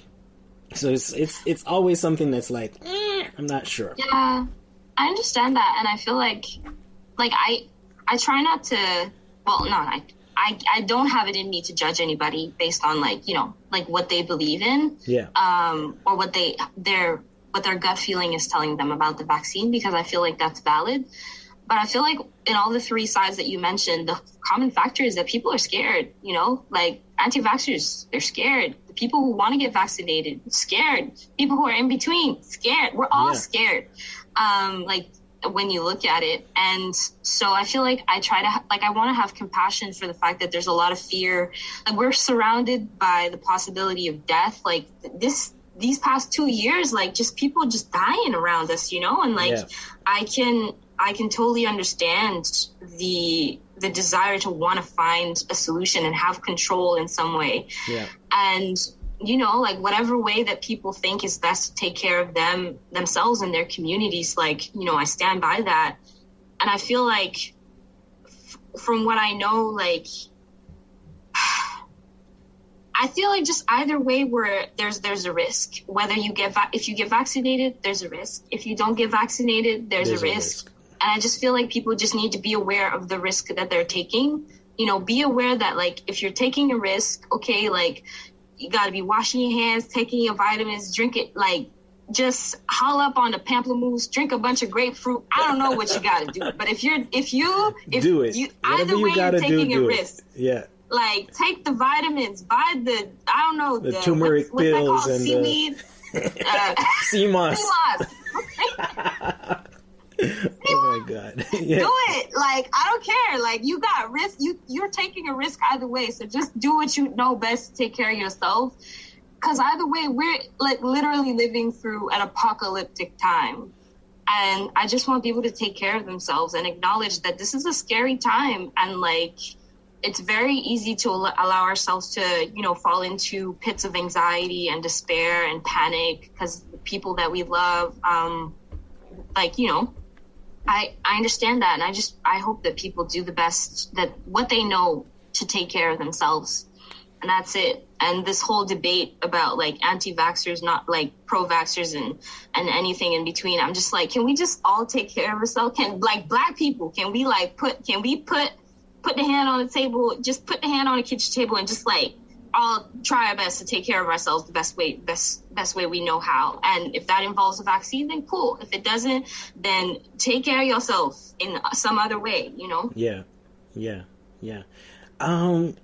So it's it's it's always something that's like eh, I'm not sure. Yeah, I understand that, and I feel like like I I try not to. Well, no, I I I don't have it in me to judge anybody based on like you know like what they believe in. Yeah. Um, or what they their what their gut feeling is telling them about the vaccine, because I feel like that's valid. But I feel like in all the three sides that you mentioned, the common factor is that people are scared, you know, like anti-vaxxers, they're scared. The people who want to get vaccinated, scared. People who are in between, scared. We're all yeah. scared, um, like when you look at it. And so I feel like I try to, ha- like I want to have compassion for the fact that there's a lot of fear. Like we're surrounded by the possibility of death. Like this, these past two years, like just people just dying around us, you know, and like yeah. I can... I can totally understand the the desire to want to find a solution and have control in some way. Yeah. And, you know, like whatever way that people think is best to take care of them, themselves and their communities, like, you know, I stand by that. And I feel like f- from what I know, like, I feel like just either way where there's there's a risk. Whether you get va- if you get vaccinated, there's a risk. If you don't get vaccinated, there's, there's a, risk. a risk. And I just feel like people just need to be aware of the risk that they're taking. You know, be aware that, like, if you're taking a risk, okay, like, you got to be washing your hands, taking your vitamins, drink it, like, just haul up on the pamplemousse, drink a bunch of grapefruit. I don't know what you got to do. But if you're, if you, if do it. You, either way, you you're taking do, do a risk. It. Yeah. Like, take the vitamins, buy the, I don't know, the, the turmeric what's, pills what's that called? and Seaweed? The... uh, sea moss. Sea moss. Oh my God. Yeah. Do it. Like, I don't care. Like, you got risk. You, you're taking a risk either way. So just do what you know best to take care of yourself. Because either way, we're like literally living through an apocalyptic time. And I just want people to take care of themselves and acknowledge that this is a scary time. And like, it's very easy to allow ourselves to, you know, fall into pits of anxiety and despair and panic because the people that we love, um, like, you know, I, I understand that. And I just, I hope that people do the best that what they know to take care of themselves. and that's it. And this whole debate about like anti-vaxxers, not like pro-vaxxers and, and anything in between. I'm just like, can we just all take care of ourselves? Can like black people, can we like put, can we put, put the hand on the table, just put the hand on the kitchen table and just like all try our best to take care of ourselves the best way, best, best way we know how. And if that involves a vaccine, then cool. If it doesn't, then take care of yourself in some other way, you know? Yeah. Yeah. Yeah. Um,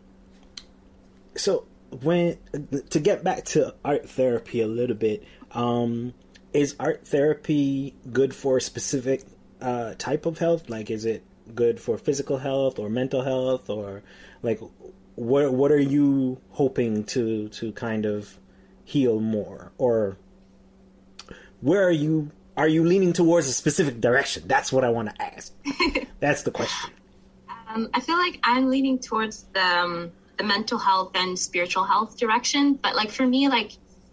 so when, to get back to art therapy a little bit, um, is art therapy good for a specific uh, type of health? Like, is it good for physical health or mental health, or like, what what are you hoping to to kind of heal more, or where are you are you leaning towards a specific direction? That's what I want to ask. That's the question. Um, I feel like I'm leaning towards the um, the mental health and spiritual health direction, but like for me, like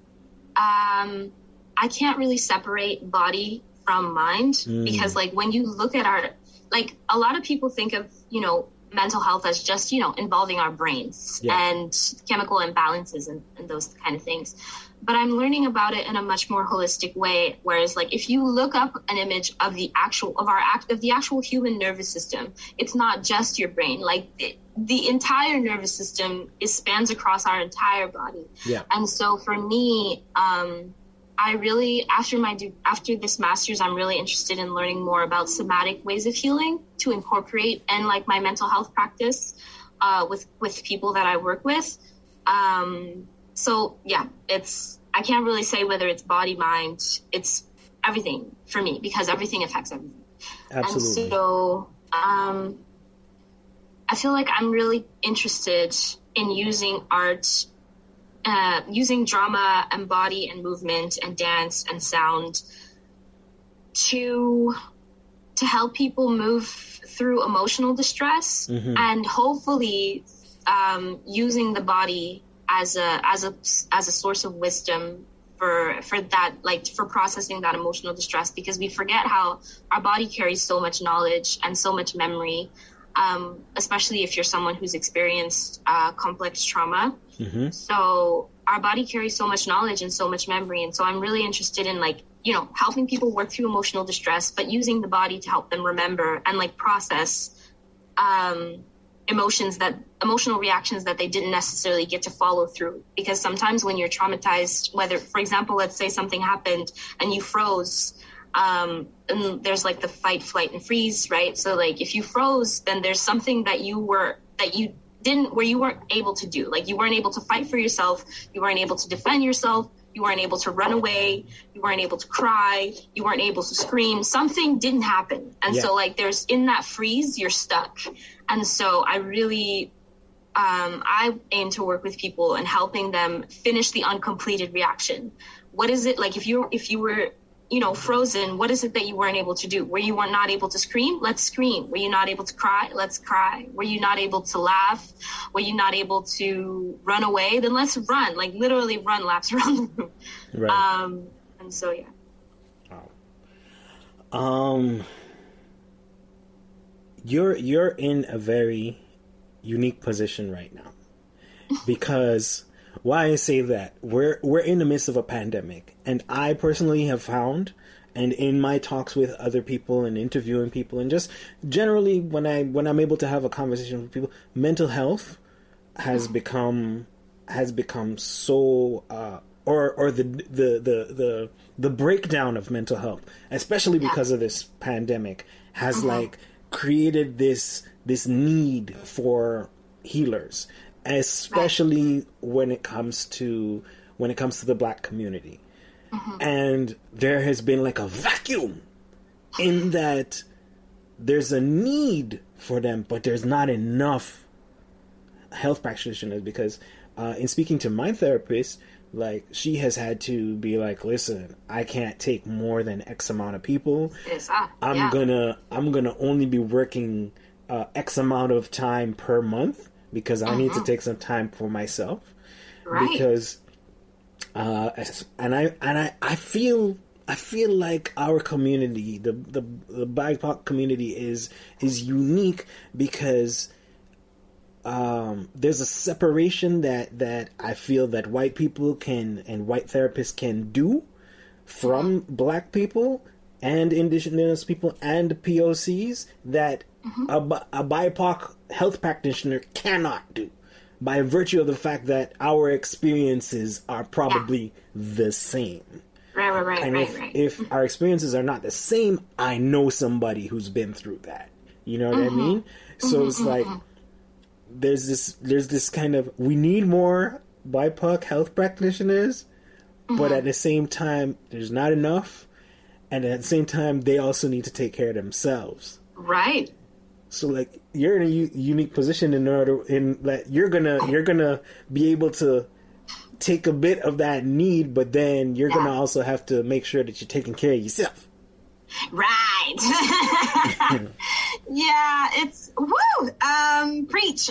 um, I can't really separate body from mind mm. because like when you look at our, like a lot of people think of, you know, mental health as just, you know, involving our brains yeah. and chemical imbalances and, and those kind of things. But I'm learning about it in a much more holistic way. Whereas like if you look up an image of the actual of our act of the actual human nervous system, it's not just your brain. Like the, the entire nervous system is spans across our entire body. Yeah. And so for me, um, I really, after my, after this master's, I'm really interested in learning more about somatic ways of healing to incorporate in like my mental health practice, uh, with, with people that I work with. Um, so yeah, it's, I can't really say whether it's body, mind, it's everything for me because everything affects everything. Absolutely. And so, um, I feel like I'm really interested in using art Uh, using drama and body and movement and dance and sound to to help people move through emotional distress mm-hmm. and hopefully um, using the body as a as a as a source of wisdom for for that, like for processing that emotional distress, because we forget how our body carries so much knowledge and so much memory, um, especially if you're someone who's experienced uh, complex trauma. Mm-hmm. So our body carries so much knowledge and so much memory. And so I'm really interested in like, you know, helping people work through emotional distress, but using the body to help them remember and like process um, emotions that emotional reactions that they didn't necessarily get to follow through. Because sometimes when you're traumatized, whether, for example, let's say something happened and you froze, um, and there's like the fight, flight and freeze, right? So like if you froze, then there's something that you were, that you didn't, where you weren't able to do. Like you weren't able to fight for yourself. You weren't able to defend yourself. You weren't able to run away. You weren't able to cry. You weren't able to scream. Something didn't happen. And yeah. so like there's in that freeze, you're stuck. And so I really, um, I aim to work with people and helping them finish the uncompleted reaction. What is it like if you if you were, you know, frozen, what is it that you weren't able to do? Were you were not able to scream? Let's scream. Were you not able to cry? Let's cry. Were you not able to laugh? Were you not able to run away? Then let's run, like literally run laps around the room. Right. Um, and so, yeah. Wow. Um, you're, you're in a very unique position right now because why I say that, we're we're in the midst of a pandemic, and I personally have found, and in my talks with other people and interviewing people, and just generally when I when I'm able to have a conversation with people, mental health has become has become so uh, or or the the the the the breakdown of mental health, especially because of this pandemic, has uh-huh. like created this this need for healers. Especially when it comes to when it comes to the Black community, mm-hmm. and there has been like a vacuum in that there's a need for them, but there's not enough health practitioners. Because uh, in speaking to my therapist, like she has had to be like, listen, I can't take more than X amount of people. Yes, ah, I'm yeah. gonna I'm gonna only be working uh, X amount of time per month. Because I uh-huh. need to take some time for myself, right. because, uh, and I and I, I feel I feel like our community, the the the B I P O C community, is is unique because um, there's a separation that, that I feel that white people can and white therapists can do from black people and indigenous people and P O Cs that mm-hmm. a, a B I P O C health practitioner cannot do, by virtue of the fact that our experiences are probably yeah. the same. Right, right, right, and right, if, right. if our experiences are not the same, I know somebody who's been through that. You know what mm-hmm. I mean? So mm-hmm, it's like mm-hmm. there's this there's this kind of, we need more B I P O C health practitioners, mm-hmm. but at the same time, there's not enough, and at the same time, they also need to take care of themselves. Right. So like you're in a u- unique position in order in that you're gonna you're gonna be able to take a bit of that need, but then you're yeah. gonna also have to make sure that you're taking care of yourself. Right. Yeah, it's woo. Um, preach.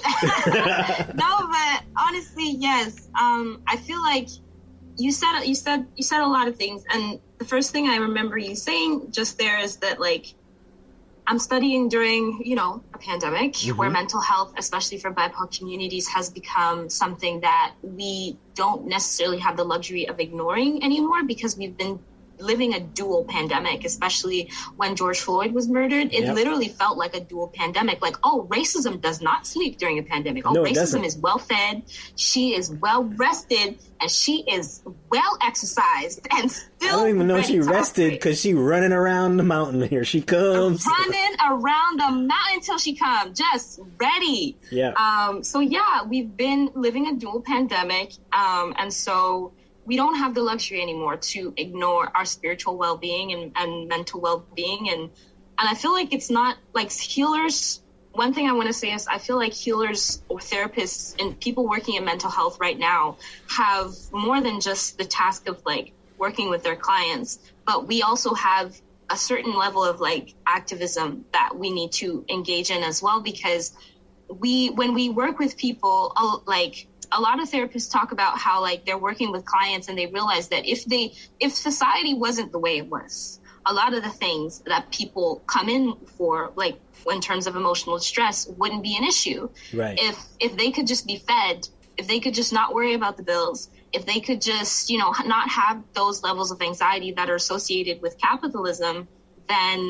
No, but honestly, yes. Um, I feel like you said you said you said a lot of things, and the first thing I remember you saying just there is that like, I'm studying during, you know, a pandemic mm-hmm. where mental health, especially for B I P O C communities, has become something that we don't necessarily have the luxury of ignoring anymore, because we've been living a dual pandemic, especially when George Floyd was murdered. It Yep. literally felt like a dual pandemic. Like, oh, racism does not sleep during a pandemic. Oh, No, it racism doesn't. is well fed, she is well rested, and she is well exercised and still I don't even know ready she to rested operate. because she running around the mountain. Here she comes. Running around the mountain till she comes, just ready. Yeah. Um, so yeah, we've been living a dual pandemic, um, and so we don't have the luxury anymore to ignore our spiritual well-being and, and mental well-being, and and I feel like it's not like healers. One thing I want to say is I feel like healers or therapists and people working in mental health right now have more than just the task of like working with their clients, but we also have a certain level of like activism that we need to engage in as well, because we, when we work with people, uh, like a lot of therapists talk about how like they're working with clients and they realize that if they, if society wasn't the way it was, a lot of the things that people come in for, like in terms of emotional distress, wouldn't be an issue. Right. If, if they could just be fed, if they could just not worry about the bills, if they could just, you know, not have those levels of anxiety that are associated with capitalism, then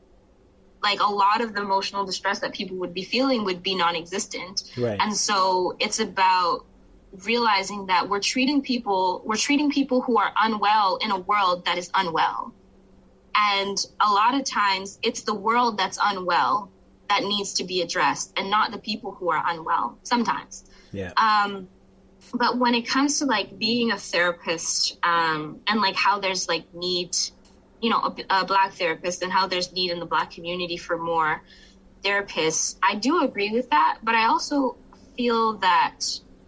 like a lot of the emotional distress that people would be feeling would be non-existent. Right. And so it's about realizing that we're treating people, we're treating people who are unwell in a world that is unwell. And a lot of times it's the world that's unwell that needs to be addressed and not the people who are unwell sometimes. Yeah. Um, but when it comes to like being a therapist, um, and like how there's like need, you know, a, a Black therapist, and how there's need in the Black community for more therapists, I do agree with that. But I also feel that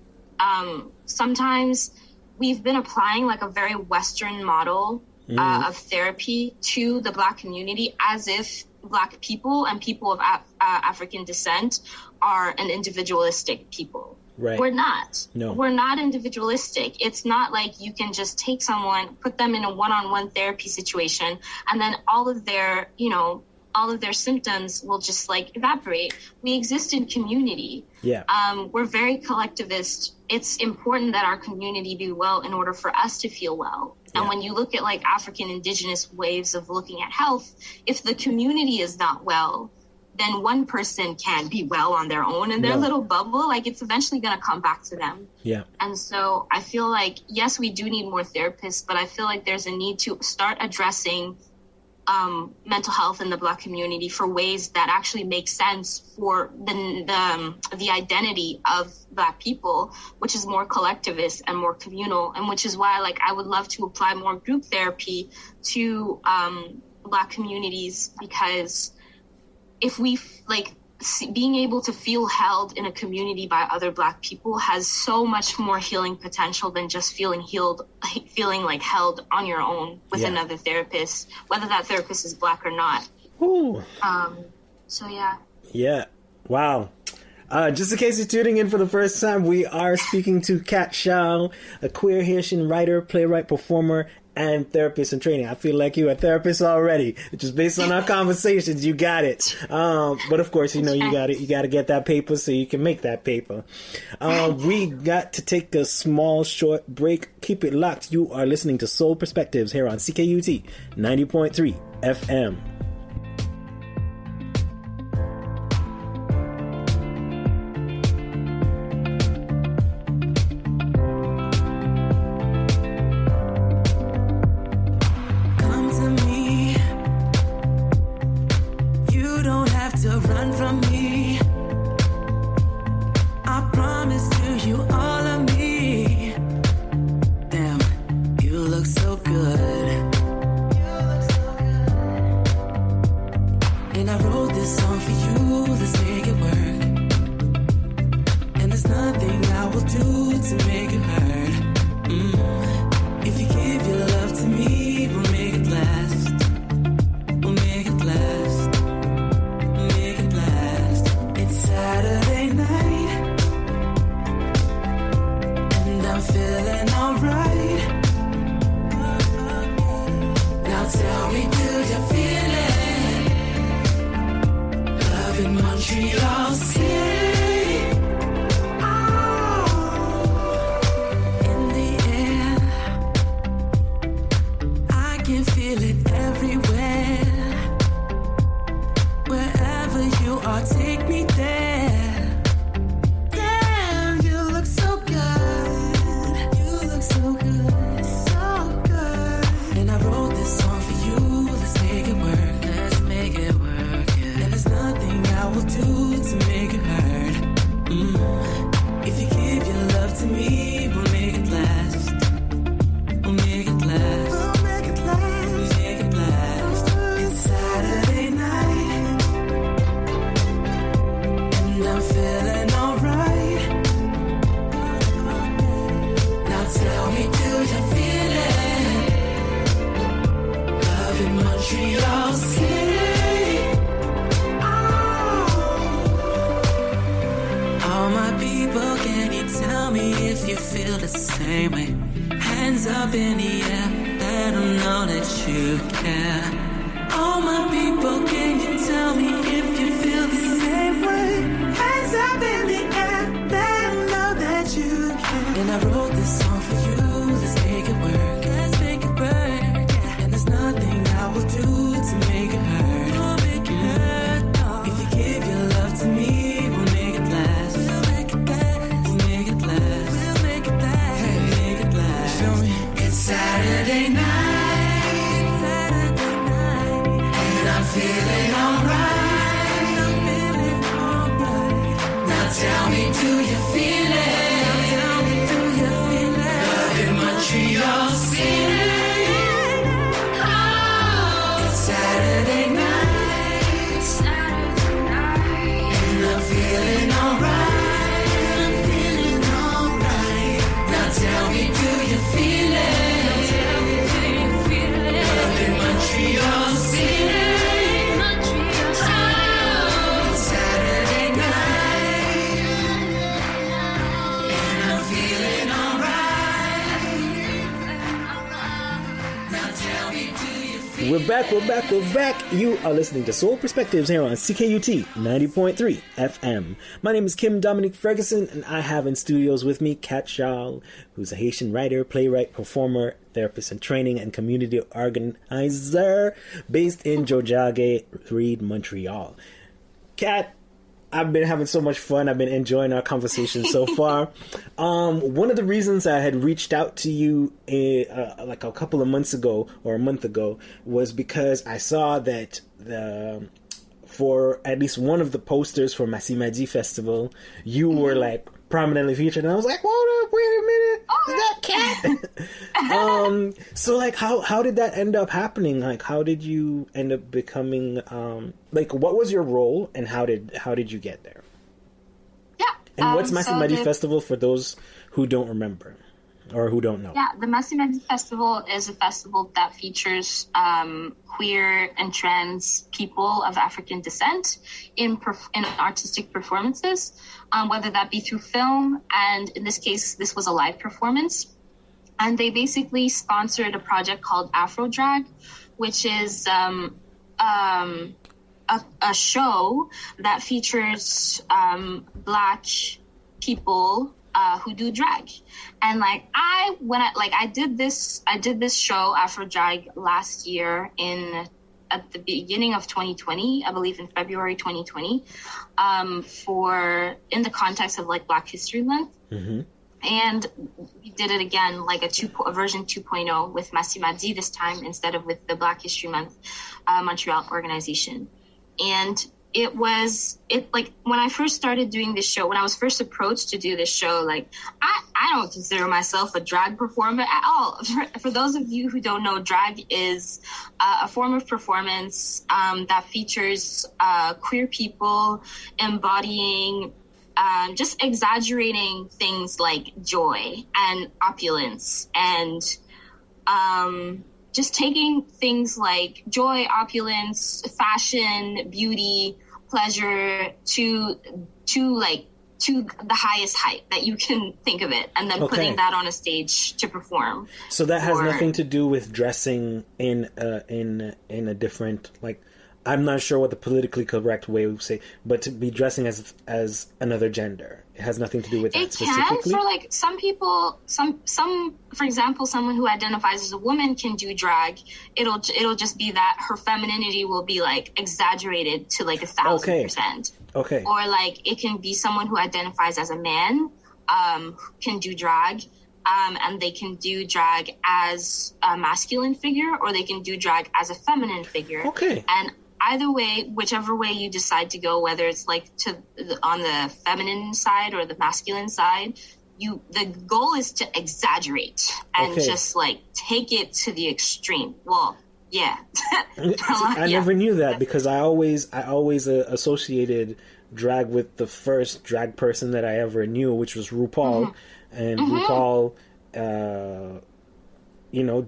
um, sometimes we've been applying like a very Western model Mm. uh, of therapy to the Black community, as if Black people and people of Af- uh, African descent are an individualistic people. Right. We're not. No. We're not individualistic. It's not like you can just take someone, put them in a one-on-one therapy situation, and then all of their, you know, all of their symptoms will just like evaporate. We exist in community. Yeah. Um, we're very collectivist. It's important that our community be well in order for us to feel well. And Yeah. when you look at like African indigenous ways of looking at health, if the community is not well, then one person can be well on their own in their No. little bubble. Like it's eventually going to come back to them. Yeah. And so I feel like, yes, we do need more therapists, but I feel like there's a need to start addressing um, mental health in the Black community for ways that actually make sense for the, the, um, the identity of Black people, which is more collectivist and more communal, and which is why like I would love to apply more group therapy to um, Black communities, because if we like see, being able to feel held in a community by other Black people has so much more healing potential than just feeling healed, feeling like held on your own with Yeah. another therapist, whether that therapist is Black or not. Ooh. Um, so yeah. Yeah. Wow. Uh, just in case you're tuning in for the first time, we are speaking to Kat Shaw, a queer Haitian writer, playwright, performer, and therapist in training. I feel like you're a therapist already. Just based on our conversations, you got it. Um, but of course, you know, you got to you got to get that paper so you can make that paper. Um, we got to take a small, short break. Keep it locked. You are listening to Soul Perspectives here on C K U T ninety point three F M. We're back, we're back, we're back. You are listening to Soul Perspectives here on C K U T ninety point three F M. My name is Kim Dominique Ferguson, and I have in studios with me Kat Shaw, who's a Haitian writer, playwright, performer, therapist in training, and community organizer based in Tiohtià:ke, Reid, Montreal. Kat, I've been having so much fun. I've been enjoying our conversation so far. Um, one of the reasons I had reached out to you uh, like a couple of months ago or a month ago was because I saw that the for at least one of the posters for Massimadi Festival, you mm-hmm. were like prominently featured, and I was like, hold up, wait a minute, is that Kat? um, so like, how how did that end up happening? Like, how did you end up becoming um, like, what was your role, and how did how did you get there? Yeah. And um, what's Massimadi so Festival for those who don't remember or who don't know? Yeah, the Massimadi Festival is a festival that features um, queer and trans people of African descent in perf- in artistic performances, um, whether that be through film, and in this case, this was a live performance. and they basically sponsored a project called Afro Drag, which is um, um, a, a show that features um, Black people uh, who do drag. And like I, when I like I did this, I did this show Afro Drag last year in at the beginning of twenty twenty, I believe in February twenty twenty, um, for in the context of like Black History Month. Mm-hmm. And we did it again, like a two a version two point oh with Masimadi this time instead of with the Black History Month uh, Montreal organization. And it was it like when I first started doing this show, when I was first approached to do this show, like I, I don't consider myself a drag performer at all. For, for those of you who don't know, drag is uh, a form of performance um, that features uh, queer people embodying Um, just exaggerating things like joy and opulence and um, just taking things like joy, opulence, fashion, beauty, pleasure to to like to the highest height that you can think of it, and then Okay. putting that on a stage to perform. So that has Or- nothing to do with dressing in uh, in in a different, like, I'm not sure what the politically correct way would say, but to be dressing as as another gender. It has nothing to do with that It can specifically. for like some people, some some for example, someone who identifies as a woman can do drag. It'll it'll just be that her femininity will be like exaggerated to like a thousand Okay. percent. Okay. Or like it can be someone who identifies as a man, um, who can do drag. Um, and they can do drag as a masculine figure, or they can do drag as a feminine figure. Okay. And either way, whichever way you decide to go, whether it's like to the, on the feminine side or the masculine side, you the goal is to exaggerate and Okay. just like take it to the extreme. Well, yeah. I Yeah. never knew that because I always I always uh, associated drag with the first drag person that I ever knew, which was RuPaul, Mm-hmm. and Mhm. RuPaul, uh, you know,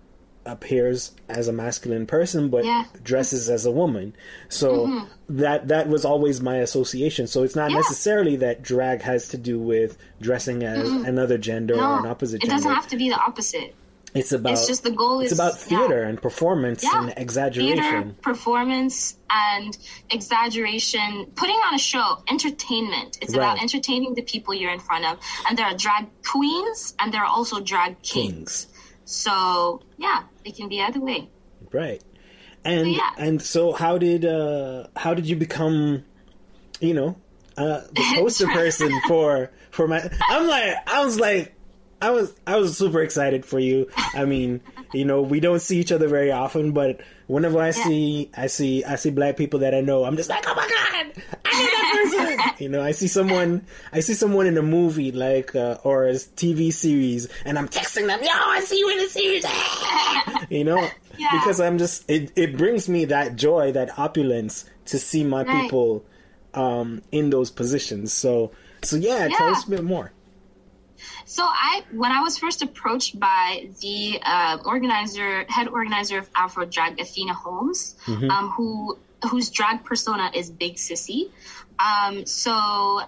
appears as a masculine person but Yeah. dresses as a woman. So Mhm. that that was always my association. So it's not Yeah. necessarily that drag has to do with dressing as Mm-mm. another gender No, or an opposite it gender. doesn't have to be the opposite. It's about It's just the goal it's is- about yeah. theater and performance Yeah. and exaggeration. Theater, performance, and exaggeration, putting on a show, entertainment. It's about Right. entertaining the people you're in front of. And there are drag queens, and there are also drag kings. So, yeah, it can be either way. Right. And So, yeah. and so how did uh how did you become, you know, uh the poster person for for my I'm like I was like I was I was super excited for you. I mean, you know, we don't see each other very often, but whenever I see I see I see black people that I know, I'm just like, "Oh my god, I know that person." You know, I see someone I see someone in a movie like uh, or a T V series and I'm texting them, "Yo, I see you in the series." You know, Yeah. because I'm just it it brings me that joy, that opulence to see my Right. people um in those positions. So so yeah, Yeah. tell us a bit more. So I, when I was first approached by the uh, organizer, head organizer of Afro Drag, Athena Holmes, Mhm. um, who whose drag persona is Big Sissy. Um, so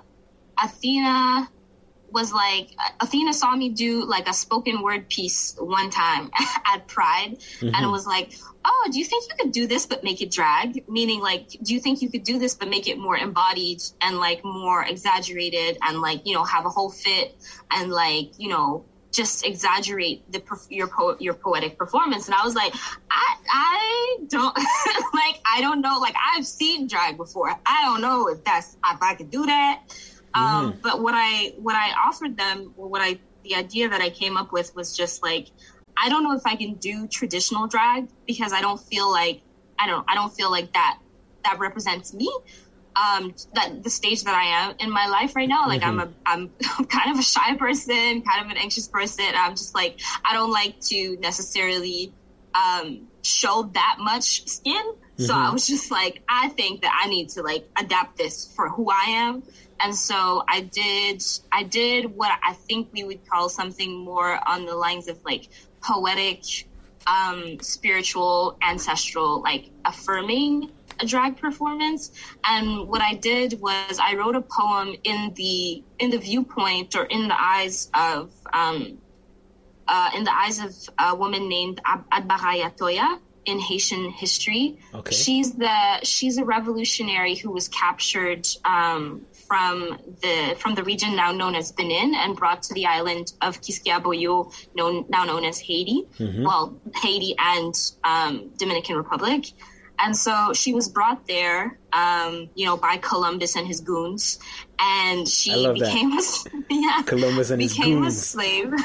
Athena was like, Athena saw me do like a spoken word piece one time at Pride, and it Mhm. was like, oh, do you think you could do this but make it drag? Meaning like, do you think you could do this but make it more embodied and like more exaggerated and like, you know, have a whole fit and like, you know, just exaggerate the perf- your po- your poetic performance? And I was like, I I don't like I don't know, like I've seen drag before. I don't know if that's if I could do that. Um, but what I what I offered them, or what I the idea that I came up with was just like, I don't know if I can do traditional drag because I don't feel like I don't I don't feel like that that represents me. Um, that the stage that I am in my life right now, like Mhm. I'm a I'm kind of a shy person, kind of an anxious person. I'm just like I don't like to necessarily um, show that much skin. So Mhm. I was just like, I think that I need to like adapt this for who I am. And so I did, I did what I think we would call something more on the lines of like poetic, um, spiritual, ancestral, like affirming a drag performance. And what I did was I wrote a poem in the, in the viewpoint or in the eyes of, um, uh, in the eyes of a woman named Adbaraya Toya in Haitian history. Okay. She's the she's a revolutionary who was captured um, from the from the region now known as Benin and brought to the island of Quisquiaboyo, known now known as Haiti. Mhm. Well, Haiti and um, Dominican Republic. And so she was brought there, um, you know, by Columbus and his goons, and she I love that. became a yeah Columbus and his became a goons. slave.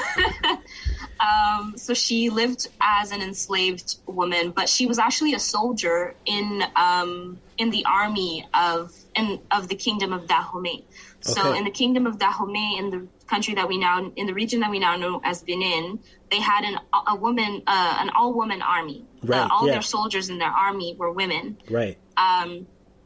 um, so she lived as an enslaved woman, but she was actually a soldier in um, in the army of in, of the kingdom of Dahomey. So Okay. in the kingdom of Dahomey, in the country that we now in the region that we now know as Benin, they had an a woman uh, an all woman army. Right, Uh, all yeah. their soldiers in their army were women. Right. Um,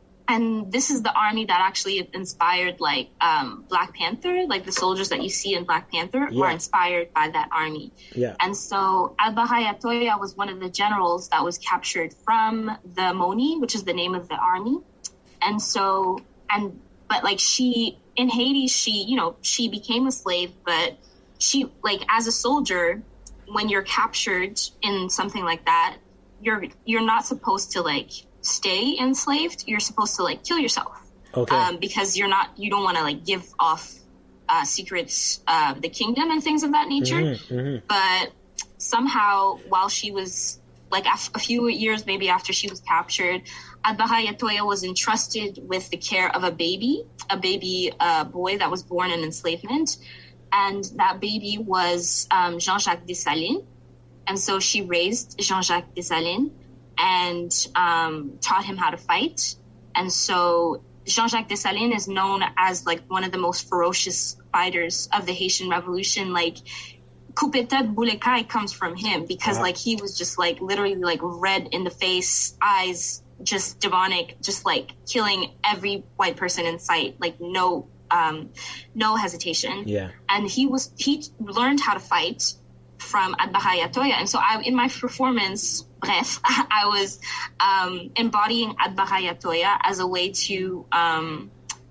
and this is the army that actually inspired like um, Black Panther, like the soldiers that you see in Black Panther Yeah. were inspired by that army. Yeah. And so Adbaraya Toya was one of the generals that was captured from the Moni, which is the name of the army. And so, and, but like she, in Haiti, she, you know, she became a slave, but she, like as a soldier, when you're captured in something like that, you're, you're not supposed to like stay enslaved. You're supposed to like kill yourself. Okay. Um, because you're not, you don't want to like give off uh, secrets of the kingdom and things of that nature. Mhm, mhm. But somehow, while she was like af- a few years maybe after she was captured, Adbaraya Toya was entrusted with the care of a baby, a baby uh, boy that was born in enslavement. And that baby was um, Jean-Jacques Dessalines. And so she raised Jean-Jacques Dessalines and um, taught him how to fight. And so Jean-Jacques Dessalines is known as like one of the most ferocious fighters of the Haitian Revolution. Like Coupe-tête Boulekai comes from him because Wow. like he was just like literally like red in the face, eyes just demonic, just like killing every white person in sight, like no um, no hesitation. Yeah. And he was he learned how to fight from Adbaraya Toya. And so I, in my performance, bref, I was um, embodying Adbaraya Toya as a way to um,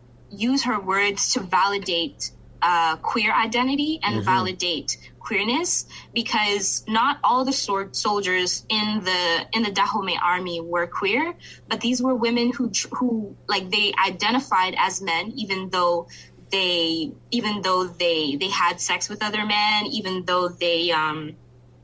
use her words to validate uh, queer identity and Mhm. validate queerness, because not all the sword soldiers in the in the Dahomey army were queer, but these were women who tr- who like they identified as men, even though they even though they they had sex with other men, even though they um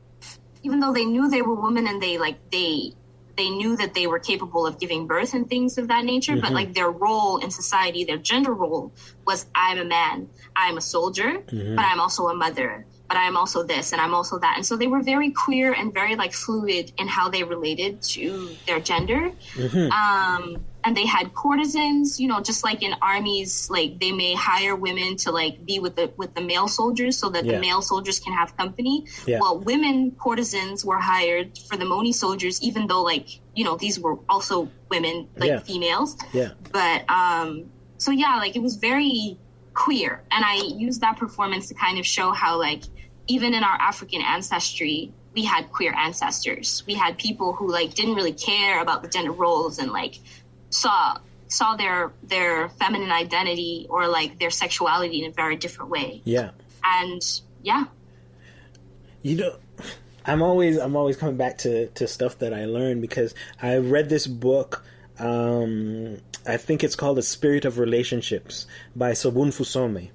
even though they knew they were women and they like they they knew that they were capable of giving birth and things of that nature, but Mhm. like their role in society, their gender role was I'm a man, I'm a soldier, Mhm. but I'm also a mother, but I'm also this and I'm also that. And so they were very queer and very like fluid in how they related to their gender. Mhm. Um, and they had courtesans, you know, just like in armies, like they may hire women to like be with the with the male soldiers so that Yeah. the male soldiers can have company. Yeah. Well, women courtesans were hired for the Moni soldiers, even though like, you know, these were also women, like Yeah. females. Yeah. But um, so yeah, like it was very queer, and I used that performance to kind of show how like even in our African ancestry, we had queer ancestors. We had people who like didn't really care about the gender roles and like saw saw their their feminine identity or like their sexuality in a very different way. Yeah. And yeah, You know, I'm always I'm always coming back to, to stuff that I learned because I read this book. Um, I think it's called The Spirit of Relationships by Sobun Fusome,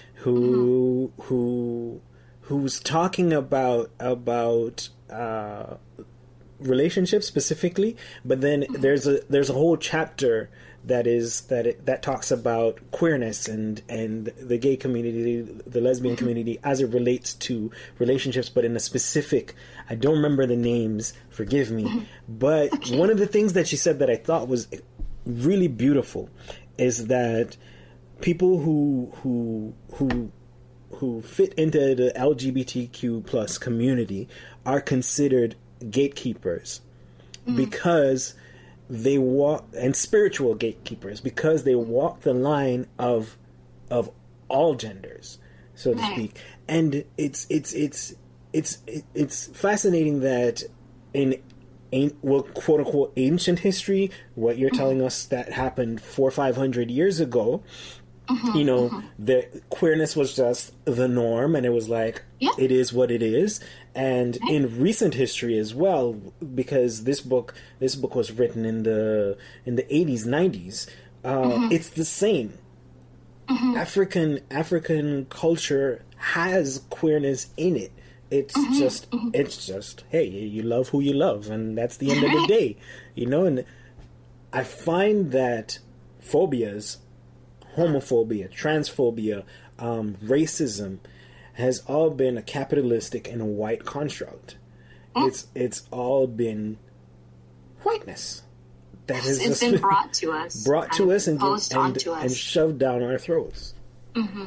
who who who's talking about about uh, relationships specifically, but then there's a there's a whole chapter that is that it, that talks about queerness and and the gay community, the lesbian community as it relates to relationships, but in a specific, I don't remember the names, forgive me, but one of the things that she said that I thought was really beautiful is that people who who who who fit into the L G B T Q plus community are considered gatekeepers because they walk, and spiritual gatekeepers because they walk the line of of all genders, so to Right. speak. And it's it's it's it's it's fascinating that in in well, quote unquote ancient history, what you're telling us that happened four or five hundred years ago, Mm-hmm, you know, mm-hmm. the queerness was just the norm, and it was like, yeah. it is what it is. And right. in recent history as well, because this book, this book was written in the in the eighties, nineties. Uh, mm-hmm. It's the same. Mm-hmm. African African culture has queerness in it. It's mm-hmm. just, mm-hmm. it's just, hey, you love who you love, and that's the end of the day, you know. And I find that phobias, homophobia, transphobia, um, racism, has all been a capitalistic and a white construct. Mm. It's it's all been whiteness that has it's just been brought to us, brought to us, and and, and, and shoved down our throats. Mm-hmm.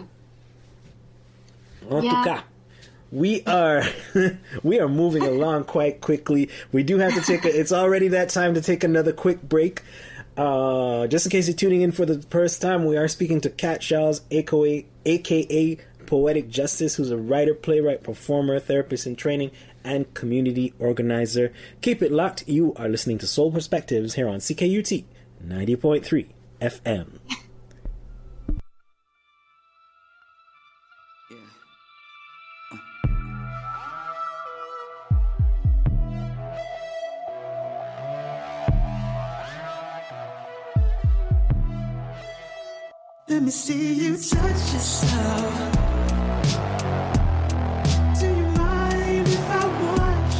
En tout cas, we are we are moving along quite quickly. We do have to take a, it's already that time to take another quick break. Uh, just in case you're tuning in for the first time, we are speaking to Kat Charles, aka, aka Poetic Justice, who's a writer, playwright, performer, therapist in training, and community organizer. Keep it locked. You are listening to Soul Perspectives here on C K U T ninety point three F M. Let me see you touch yourself. Do you mind if I watch?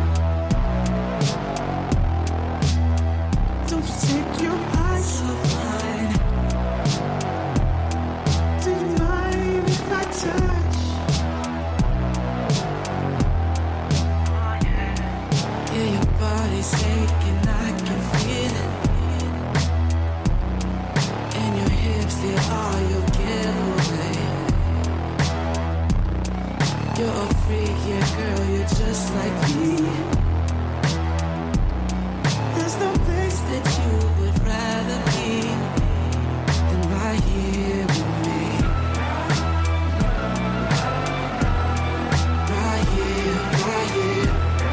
Don't you take your eyes off mine? Do you mind if I touch? Yeah, your body's aching, I can feel it. They are your giveaway. You're a freak, yeah, girl, you're just like me. There's no place that you would rather be than right here with me. Right here, right here.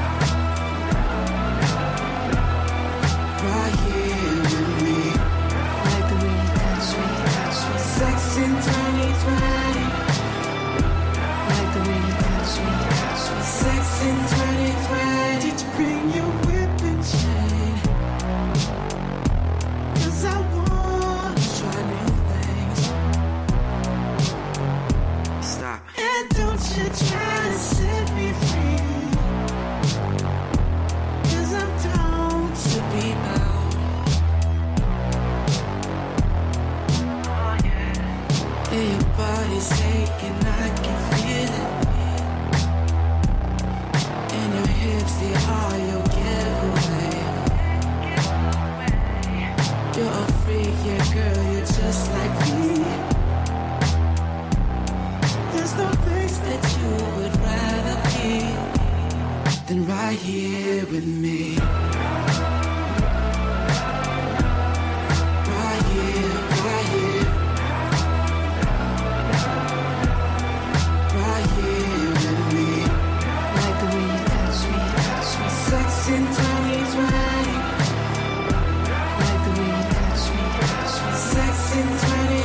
Right here with me. Like the way you touch me. Sex in twenty twenty. Like the way you touch me, touch me. Sex in twenty twenty. Did you bring your whip and chain? Cause I want to try new things. Stop. And don't you try to set me free. Cause I'm down to be bound. Yeah, your body's aching, I can feel it. And your hips, they are your giveaway. You're a freak, yeah, girl, you're just like me. There's no place that you would rather be than right here with me. Right here, right here. Sex in twenty twenty. Like the way you touch me, touch me. Sex in twenty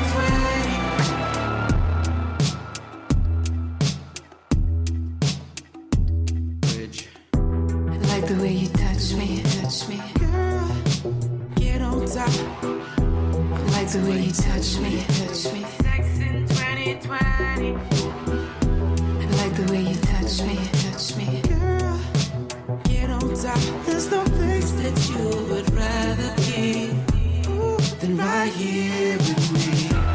twenty. Bridge. Like the way you touch me, touch me. Girl, get on top. Like the way you touch me, touch me. Sex in twenty twenty. Like the way you touch me, touch me. Girl, get on top. There's no place that you would rather be than right here with me.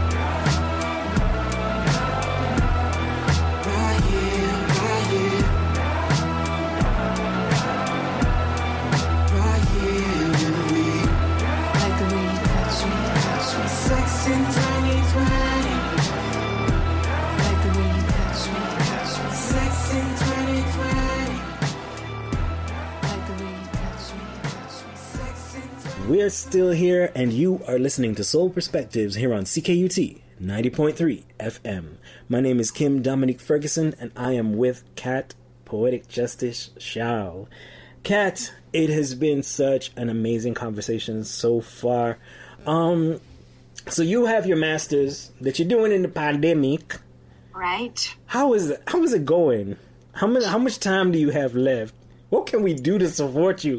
Right here, right here. Right here with me. Like the way you touch me, touch me. Sex in twenty twenty. Like the way you touch me, touch me. Sex in twenty twenty. We're still here, and you are listening to Soul Perspectives here on C K U T ninety point three F M. My name is Kim Dominique Ferguson, and I am with Kat Poetic Justice Shao. Kat, it has been such an amazing conversation so far. Um, So you have your master's that you're doing in the pandemic. Right. How is it? How is it going? How much? How much time do you have left? What can we do to support you?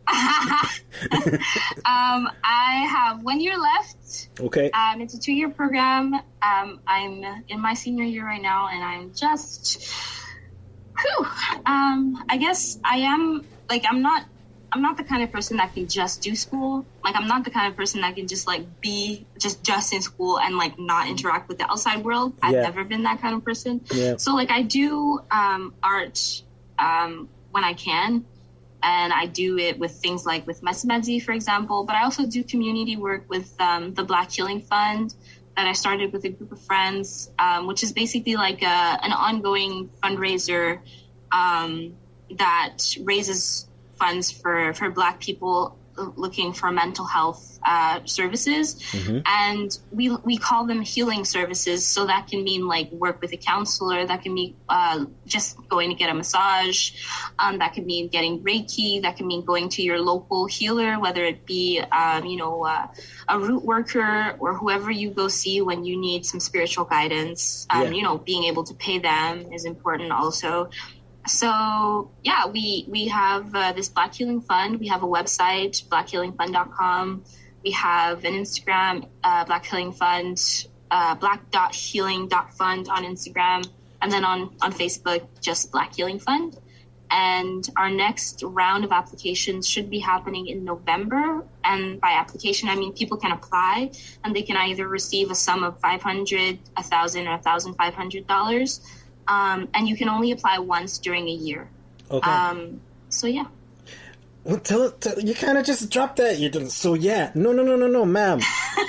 um, I have one year left. Okay. Um, it's a two-year program. Um, I'm in my senior year right now, and I'm just, whew, um, I guess I am, like, I'm not, I'm not the kind of person that can just do school. Like, I'm not the kind of person that can just, like, be just, just in school and, like, not interact with the outside world. I've Yeah. never been that kind of person. Yeah. So, like, I do um, art um, when I can. And I do it with things like with Mesimedzi, for example. But I also do community work with um, the Black Healing Fund that I started with a group of friends, um, which is basically like a, an ongoing fundraiser um, that raises funds for, for Black people looking for mental health uh, services. Mhm. And we we call them healing services. So that can mean like work with a counselor. That can mean uh, just going to get a massage. Um, that can mean getting Reiki. That can mean going to your local healer, whether it be, um, you know, uh, a root worker or whoever you go see when you need some spiritual guidance. Um, Yeah. You know, being able to pay them is important also. So, yeah, we we have uh, this Black Healing Fund. We have a website, black healing fund dot com. We have an Instagram, uh, Black Healing Fund, uh, black dot healing dot fund on Instagram. And then on, on Facebook, just Black Healing Fund. And our next round of applications should be happening in November. And by application, I mean people can apply, and they can either receive a sum of five hundred dollars, one thousand dollars, or one thousand five hundred dollars. Um, and you can only apply once during a year. Okay. Um, so, yeah. Well, tell, tell you kind of just dropped that. You didn't. So yeah, no, no, no, no, no, ma'am.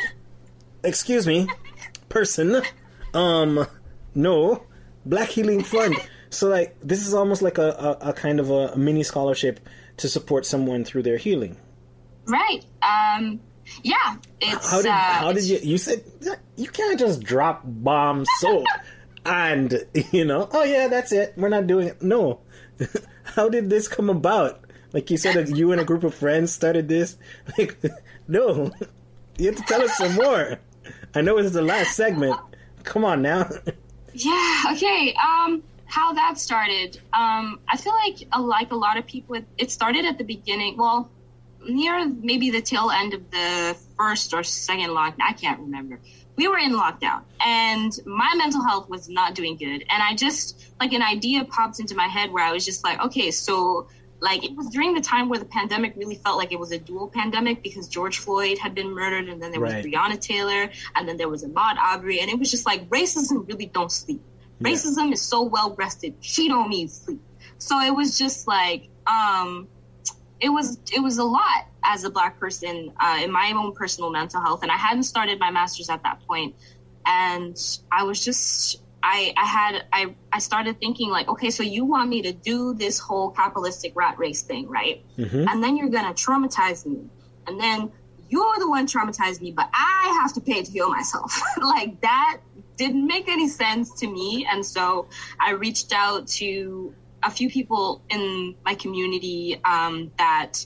Excuse me, person. Um, no, Black Healing Fund. So like, this is almost like a, a, a kind of a mini scholarship to support someone through their healing. Right. Um, yeah. It's, How did uh, how did it's- you? You said you can't just drop bombs so. And, you know, oh yeah, that's it. We're not doing it. No. How did this come about? Like you said, that you and a group of friends started this. Like, no. You have to tell us some more. I know it's the last segment. Come on now. Yeah, okay. Um, how that started. Um, I feel like, uh, like a lot of people, it, it started at the beginning. Well, near maybe the tail end of the first or second lockdown. I can't remember. We were in lockdown, and my mental health was not doing good. And I just, like, an idea popped into my head where I was just like, okay, so, like, it was during the time where the pandemic really felt like it was a dual pandemic because George Floyd had been murdered, and then there was Right. Breonna Taylor, and then there was Ahmaud Arbery, and it was just like, racism really don't sleep. Yeah. Racism is so well rested, she don't need sleep. So it was just like, um, it was it was a lot as a Black person uh, in my own personal mental health, and I hadn't started my master's at that point, and I was just I I had I I started thinking like, okay, so you want me to do this whole capitalistic rat race thing, right? Mhm. And then you're gonna traumatize me, and then you're the one traumatized me, but I have to pay to heal myself. Like, that didn't make any sense to me, and so I reached out to a few people in my community um, that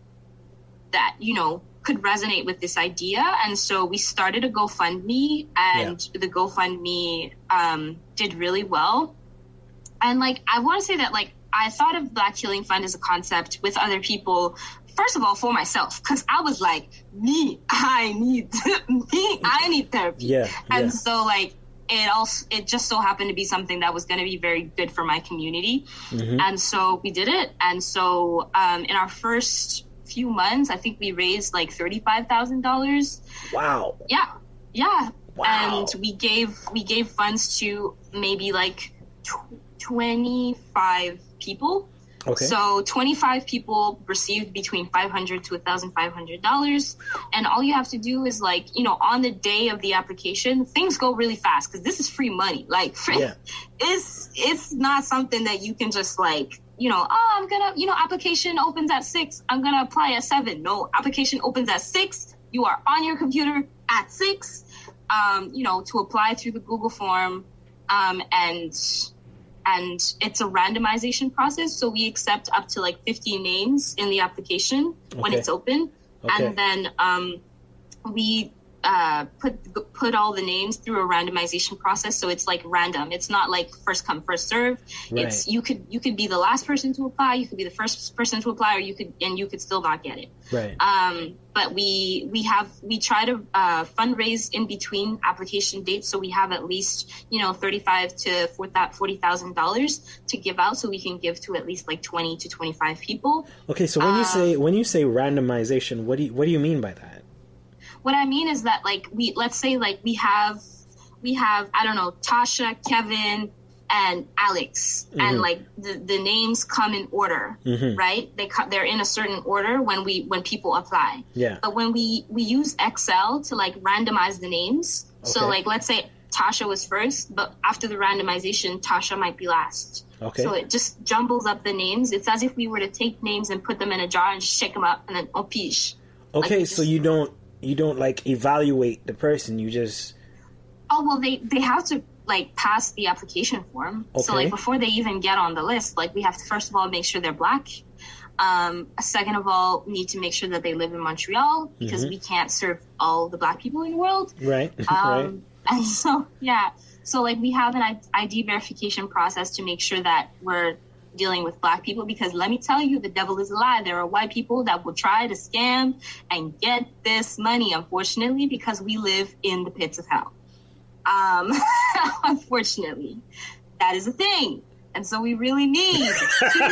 that you know could resonate with this idea, and so we started a GoFundMe, and the GoFundMe um, did really well. And like, I want to say that like I thought of Black Healing Fund as a concept with other people. First of all, for myself, because I was like, me, I need me, I need therapy. Yeah, and yeah. so like. It also it just so happened to be something that was going to be very good for my community, Mhm. and so we did it. And so um, in our first few months, I think we raised like thirty-five thousand dollars. Wow. Yeah, yeah. Wow. And we gave we gave funds to maybe like tw- twenty-five people. Okay. So twenty-five people received between five hundred to one thousand five hundred dollars. And all you have to do is like, you know, on the day of the application, things go really fast because this is free money. Like, free, Yeah. it's, it's not something that you can just like, you know, oh, I'm going to, you know, application opens at six. I'm going to apply at seven. No, application opens at six. You are on your computer at six, um, you know, to apply through the Google form. Um, and And it's a randomization process. So we accept up to like fifty names in the application when Okay. it's open. Okay. And then um, we uh, put put all the names through a randomization process, so it's like random. It's not like first come first serve. Right. It's you could you could be the last person to apply, you could be the first person to apply, or you could and you could still not get it. Right. Um, but we we have we try to uh, fundraise in between application dates, so we have at least you know thirty five to forty thousand dollars to give out, so we can give to at least like twenty to twenty five people. Okay, so when um, you say when you say randomization, what do you what do you mean by that? What I mean is that like we let's say like we have we have I don't know Tasha, Kevin, and Alex, mm-hmm. and like the, the names come in order, mm-hmm. right? They co- they're in a certain order when we when people apply. Yeah. But when we we use Excel to like randomize the names, okay. So like let's say Tasha was first, but after the randomization, Tasha might be last. Okay. So it just jumbles up the names. It's as if we were to take names and put them in a jar and just shake them up and then oh pish. Okay, like, so just, you don't you don't like evaluate the person. You just oh well, they they have to like pass the application form. Okay. So like before they even get on the list, like we have to first of all make sure they're black. Um, second of all, need to make sure that they live in Montreal because mm-hmm. we can't serve all the black people in the world. Right. Um, right. And so yeah, so like we have an I D verification process to make sure that we're dealing with black people, because let me tell you, the devil is a lie. There are white people that will try to scam and get this money, unfortunately, because we live in the pits of hell. Um, unfortunately, that is a thing. And so we really need to...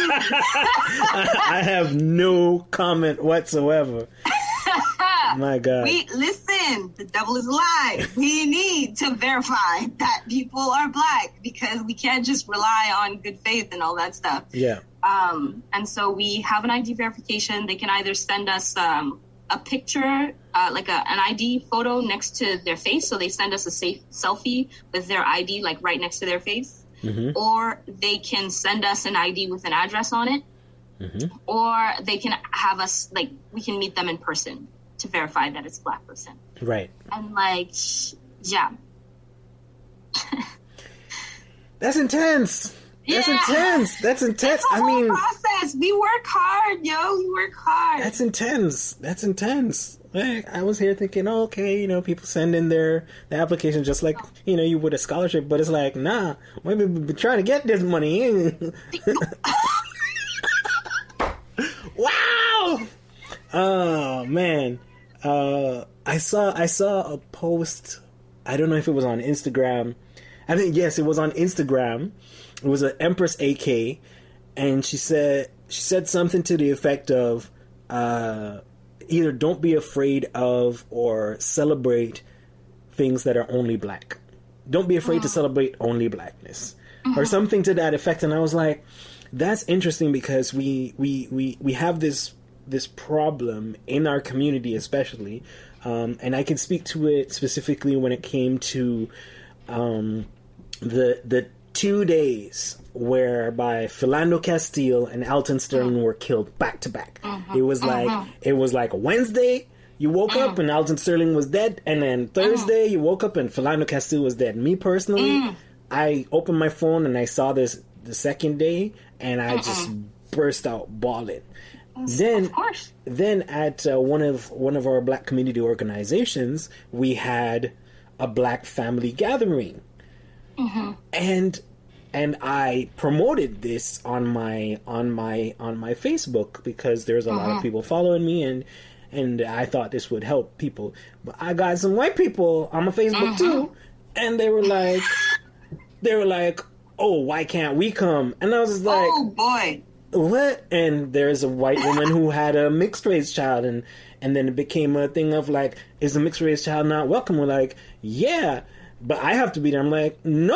I have no comment whatsoever. My God. We listen, the devil is a lie. We need to verify that people are black because we can't just rely on good faith and all that stuff. Yeah. Um, and so we have an I D verification. They can either send us um, a picture, uh, like a, an I D photo next to their face. So they send us a safe selfie with their I D, like right next to their face. Mm-hmm. Or they can send us an I D with an address on it. Mm-hmm. Or they can have us, like, we can meet them in person to verify that it's a black person. Right. And like, yeah. That's intense. That's yeah. intense. That's intense. It's a I whole mean, process. We work hard, yo. We work hard. That's intense. That's intense. Like, I was here thinking, oh, okay, you know, people send in their, their application just like, you know, you would a scholarship, but it's like, nah, we've been trying to get this money. Wow. Oh man. Uh, I saw I saw a post. I don't know if it was on Instagram. I think yes, it was on Instagram. It was an Empress A K, and she said she said something to the effect of, uh, either don't be afraid of or celebrate things that are only black. Don't be afraid mm. to celebrate only blackness, mm-hmm. or something to that effect. And I was like, that's interesting because we we we we have this. this problem in our community especially, um, and I can speak to it specifically when it came to um, the the two days whereby Philando Castile and Alton Sterling mm-hmm. were killed back to back. Mm-hmm. It was like mm-hmm. it was like Wednesday you woke mm-hmm. up and Alton Sterling was dead, and then Thursday mm-hmm. you woke up and Philando Castile was dead. Me personally, mm-hmm. I opened my phone and I saw this the second day, and I mm-hmm. just burst out bawling. Then, then at uh, one of one of our black community organizations, we had a black family gathering, mm-hmm. and and I promoted this on my on my on my Facebook because there's a mm-hmm. lot of people following me, and and I thought this would help people. But I got some white people on my Facebook mm-hmm. too, and they were like, they were like, "Oh, why can't we come?" And I was just like, "Oh boy." What? And there's a white woman who had a mixed race child, and and then it became a thing of like, is the mixed race child not welcome? We're like, yeah, but I have to be there. I'm like, no.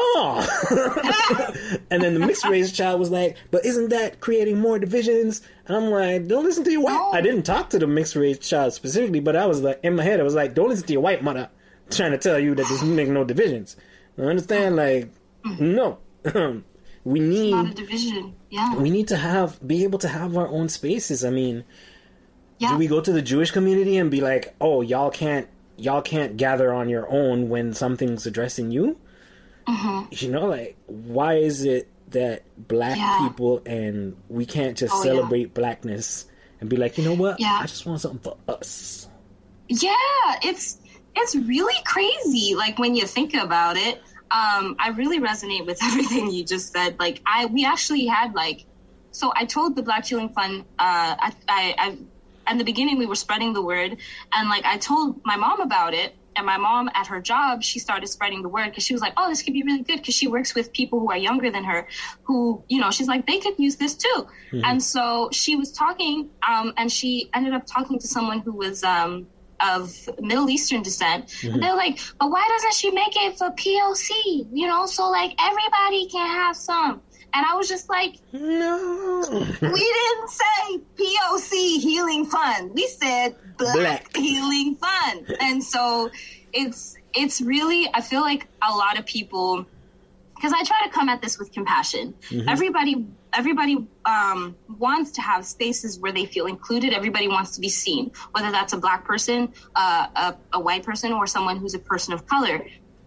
And then the mixed race child was like, but isn't that creating more divisions? And I'm like, don't listen to your white. No. I didn't talk to the mixed race child specifically, but I was like, in my head, I was like, don't listen to your white mother trying to tell you that this make no divisions. I understand? Like, no. We need not a division. Yeah. We need to have be able to have our own spaces. I mean, yeah. do we go to the Jewish community and be like, "Oh, y'all can't y'all can't gather on your own when something's addressing you?" Mm-hmm. You know, like, why is it that black yeah. people and we can't just oh, celebrate yeah. blackness and be like, you know what? Yeah. I just want something for us. Yeah, it's it's really crazy. Like when you think about it, um, I really resonate with everything you just said. Like I, we actually had like, so I told the Black Healing Fund, uh, I, I, I, in the beginning we were spreading the word, and like I told my mom about it. And my mom at her job, she started spreading the word because she was like, oh, this could be really good, because she works with people who are younger than her who, you know, she's like, they could use this too. Mm-hmm. And so she was talking um, and she ended up talking to someone who was um, of Middle Eastern descent. Mm-hmm. And they're like, but why doesn't she make it for P O C? You know, so like everybody can have some. And I was just like, no, we didn't say P O C Healing Fund. We said Black, Black. Healing Fund. And so it's it's really, I feel like a lot of people, because I try to come at this with compassion. Mm-hmm. Everybody everybody um, wants to have spaces where they feel included. Everybody wants to be seen, whether that's a Black person, uh, a, a white person, or someone who's a person of color.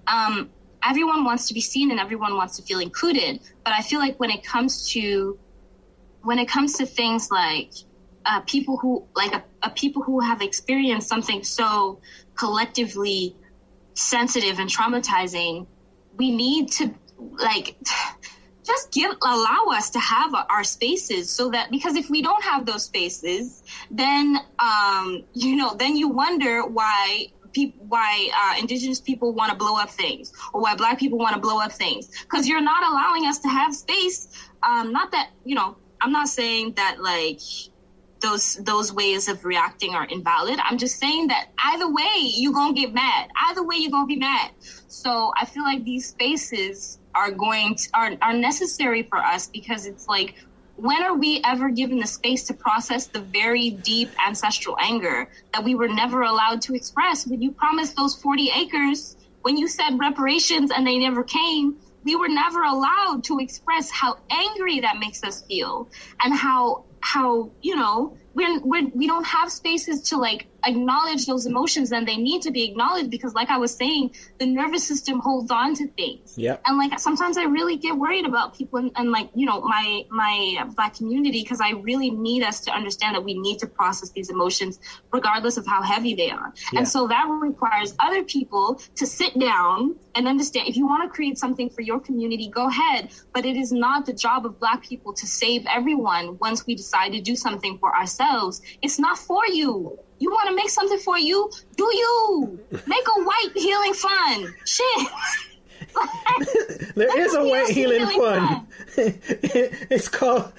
Um Everyone wants to be seen and everyone wants to feel included. But I feel like when it comes to when it comes to things like uh, people who like a, a people who have experienced something so collectively sensitive and traumatizing, we need to like just give allow us to have our spaces, so that, because if we don't have those spaces, then um, you know, then you wonder why. People, why uh, indigenous people want to blow up things, or why Black people want to blow up things, because you're not allowing us to have space. Um, not that, you know, I'm not saying that like those those ways of reacting are invalid. I'm just saying that either way you're gonna get mad. Either way you're gonna be mad. So I feel like these spaces are going to, are are necessary for us, because it's like, when are we ever given the space to process the very deep ancestral anger that we were never allowed to express? When you promised those forty acres, when you said reparations and they never came, we were never allowed to express how angry that makes us feel, and how, how you know, we're, we're, we don't have spaces to like acknowledge those emotions, and they need to be acknowledged, because like I was saying, the nervous system holds on to things. Yep. And like sometimes I really get worried about people and, and like, you know, my my Black community, because I really need us to understand that we need to process these emotions regardless of how heavy they are. Yeah. And so that requires other people to sit down and understand, if you want to create something for your community, go ahead, but it is not the job of Black people to save everyone once we decide to do something for ourselves. It's not for you. You want to make something for you? Do you? Make a white healing fund. Shit. There is a white healing, healing fund. fund. It's called...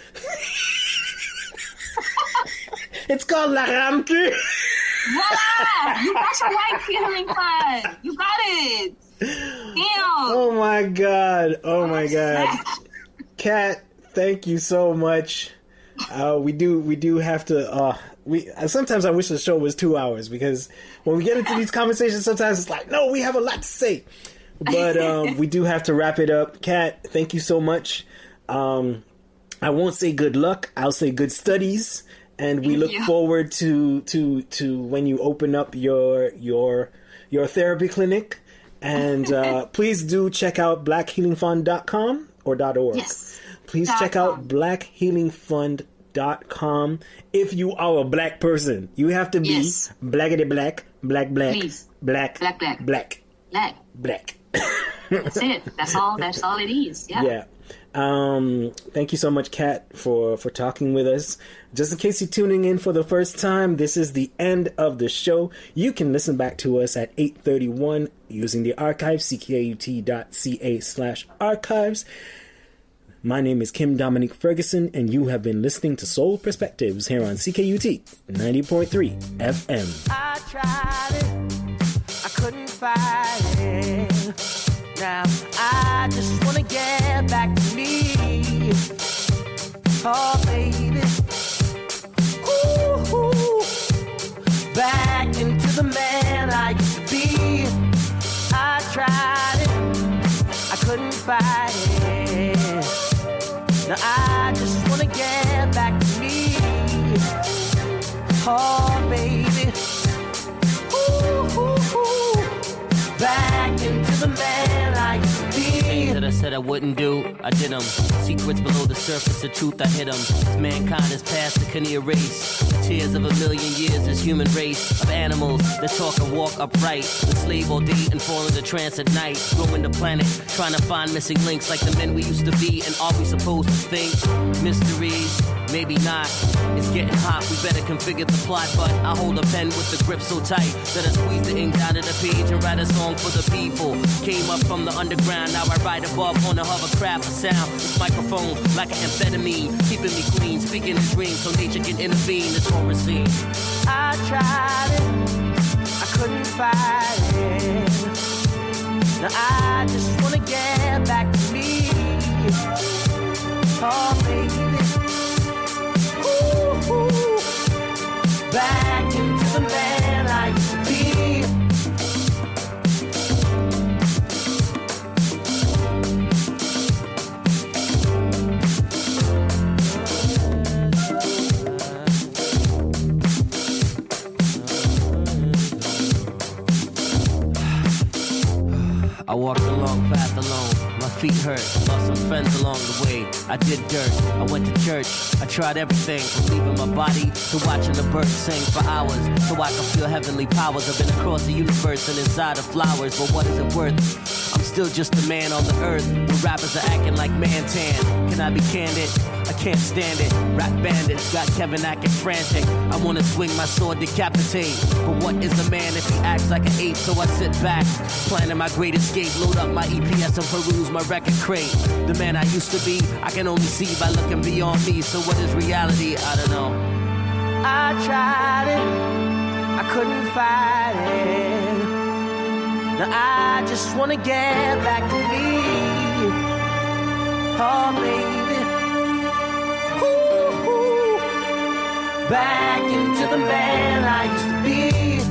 It's called La Ramke. Voila! You got your white healing fund. You got it. Damn. Oh my God. Oh my God. Kat, thank you so much. Uh, we do we do have to... Uh, We sometimes I wish the show was two hours, because when we get into these conversations, sometimes it's like, no, we have a lot to say. But um, we do have to wrap it up. Kat, thank you so much. Um, I won't say good luck. I'll say good studies, and we look forward to to to when you open up your your your therapy clinic. And uh, please do check out black healing fund dot com or .org. Yes. Please dot check com. out black healing fund dot com. If you are a Black person, you have to be yes. blackity black, black black, Please. black, black, black, black, black, black. That's it. That's all. That's all it is. Yeah. Yeah. Um, thank you so much, Kat, for, for talking with us. Just in case you're tuning in for the first time, this is the end of the show. You can listen back to us at eight thirty-one using the archive, c k u t dot c a slash archives. My name is Kim Dominique Ferguson, and you have been listening to Soul Perspectives here on C K U T ninety point three F M. I tried it, I couldn't fight it. Now I just want to get back to me. Oh, baby. Ooh, ooh. Back into the man I used to be. I tried it, I couldn't fight it. Now I just wanna get back to me. Oh, baby. Ooh, ooh, ooh. Back into the man I used to be. said I wouldn't do, I did them. Secrets below the surface, the truth I hid them. As mankind is past that can erase the tears of a million years. This human race of animals that talk and walk upright, enslave all day and fall into trance at night. Roaming the planet, trying to find missing links like the men we used to be. And are we supposed to think? Mysteries, maybe not. It's getting hot, we better configure the plot. But I hold a pen with the grip so tight that I squeeze the ink down to the page and write a song for the people. Came up from the underground, now I ride above on a hovercraft of sound. This microphone like an amphetamine, keeping me clean, speaking in dreams so nature can intervene. This horror scene. I tried it, I couldn't fight it. Now I just wanna get back to me. Oh baby, ooh, ooh. Back into the man I used to be. I walked a long path alone, my feet hurt, lost some friends along the way. I did dirt, I went to church, I tried everything, from leaving my body to watching the birds sing for hours, so I can feel heavenly powers. I've been across the universe and inside of flowers, but what is it worth? I'm still just a man on the earth, where rappers are acting like Mantan. Can I be candid? I can't stand it. Rap bandits got Kevin acting frantic. I wanna swing my sword, decapitate. But what is a man if he acts like an ape? So I sit back, planning my great escape. Load up my E P S and peruse my record crate. The man I used to be, I can only see by looking beyond me. So what is reality? I don't know. I tried it, I couldn't fight it. Now I just wanna get back to me. Oh baby, ooh, ooh. Back into the man I used to be.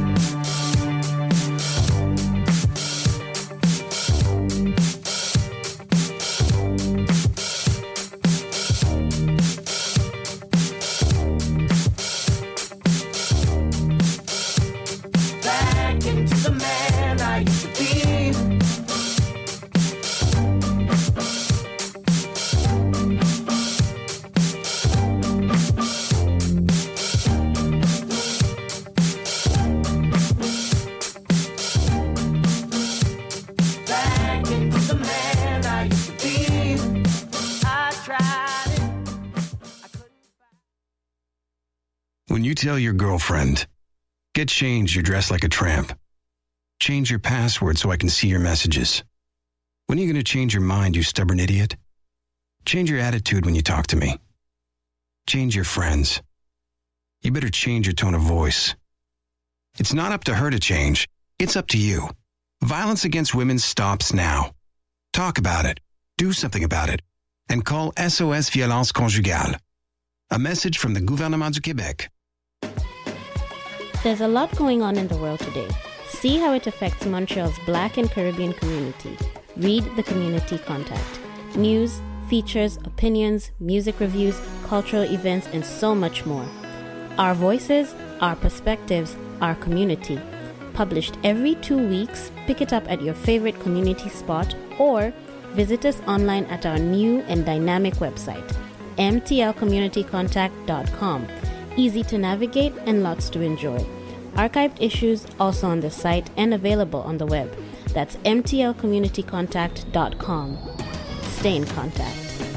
When you tell your girlfriend, get changed, you're dressed like a tramp. Change your password so I can see your messages. When are you going to change your mind, you stubborn idiot? Change your attitude when you talk to me. Change your friends. You better change your tone of voice. It's not up to her to change. It's up to you. Violence against women stops now. Talk about it. Do something about it. And call S O S Violence Conjugale. A message from the Gouvernement du Québec. There's a lot going on in the world today. See how it affects Montreal's Black and Caribbean community. Read the Community Contact. News, features, opinions, music reviews, cultural events, and so much more. Our voices, our perspectives, our community. Published every two weeks, pick it up at your favorite community spot or visit us online at our new and dynamic website, m t l community contact dot com. Easy to navigate and lots to enjoy. Archived issues also on the site and available on the web. That's m t l community contact dot com. Stay in contact.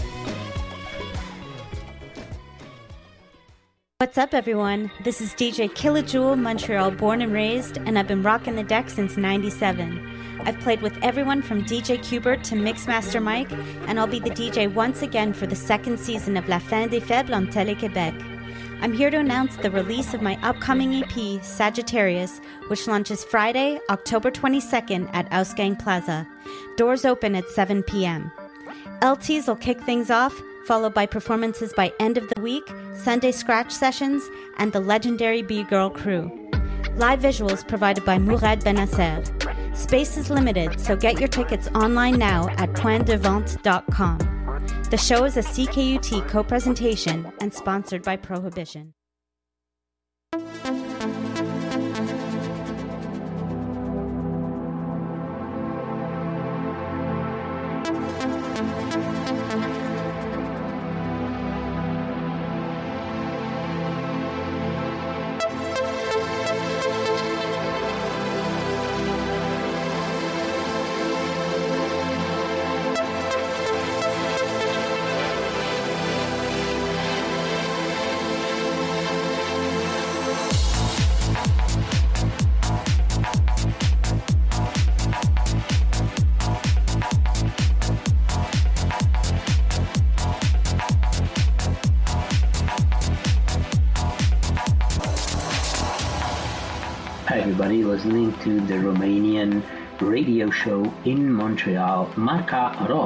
What's up, everyone? This is D J Kilajewel, Montreal born and raised, and I've been rocking the deck since ninety-seven. I've played with everyone from D J Qbert to Mixmaster Mike, and I'll be the D J once again for the second season of La Fin des Faibles on Télé-Québec. I'm here to announce the release of my upcoming E P, Sagittarius, which launches Friday, October twenty-second at Ausgang Plaza. Doors open at seven p.m. L Ts will kick things off, followed by performances by End of the Week, Sunday Scratch Sessions, and the legendary B-Girl crew. Live visuals provided by Mourad Benasser. Space is limited, so get your tickets online now at point de vente dot com. The show is a C K U T co-presentation and sponsored by Prohibition. Hi everybody, listening to the Romanian radio show in Montreal, Marca Ro.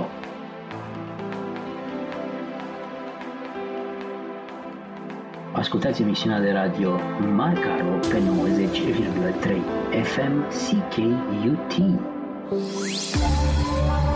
Ascultați emisiunea de radio Marca Ro pe nouăzeci virgulă trei F M C K U T.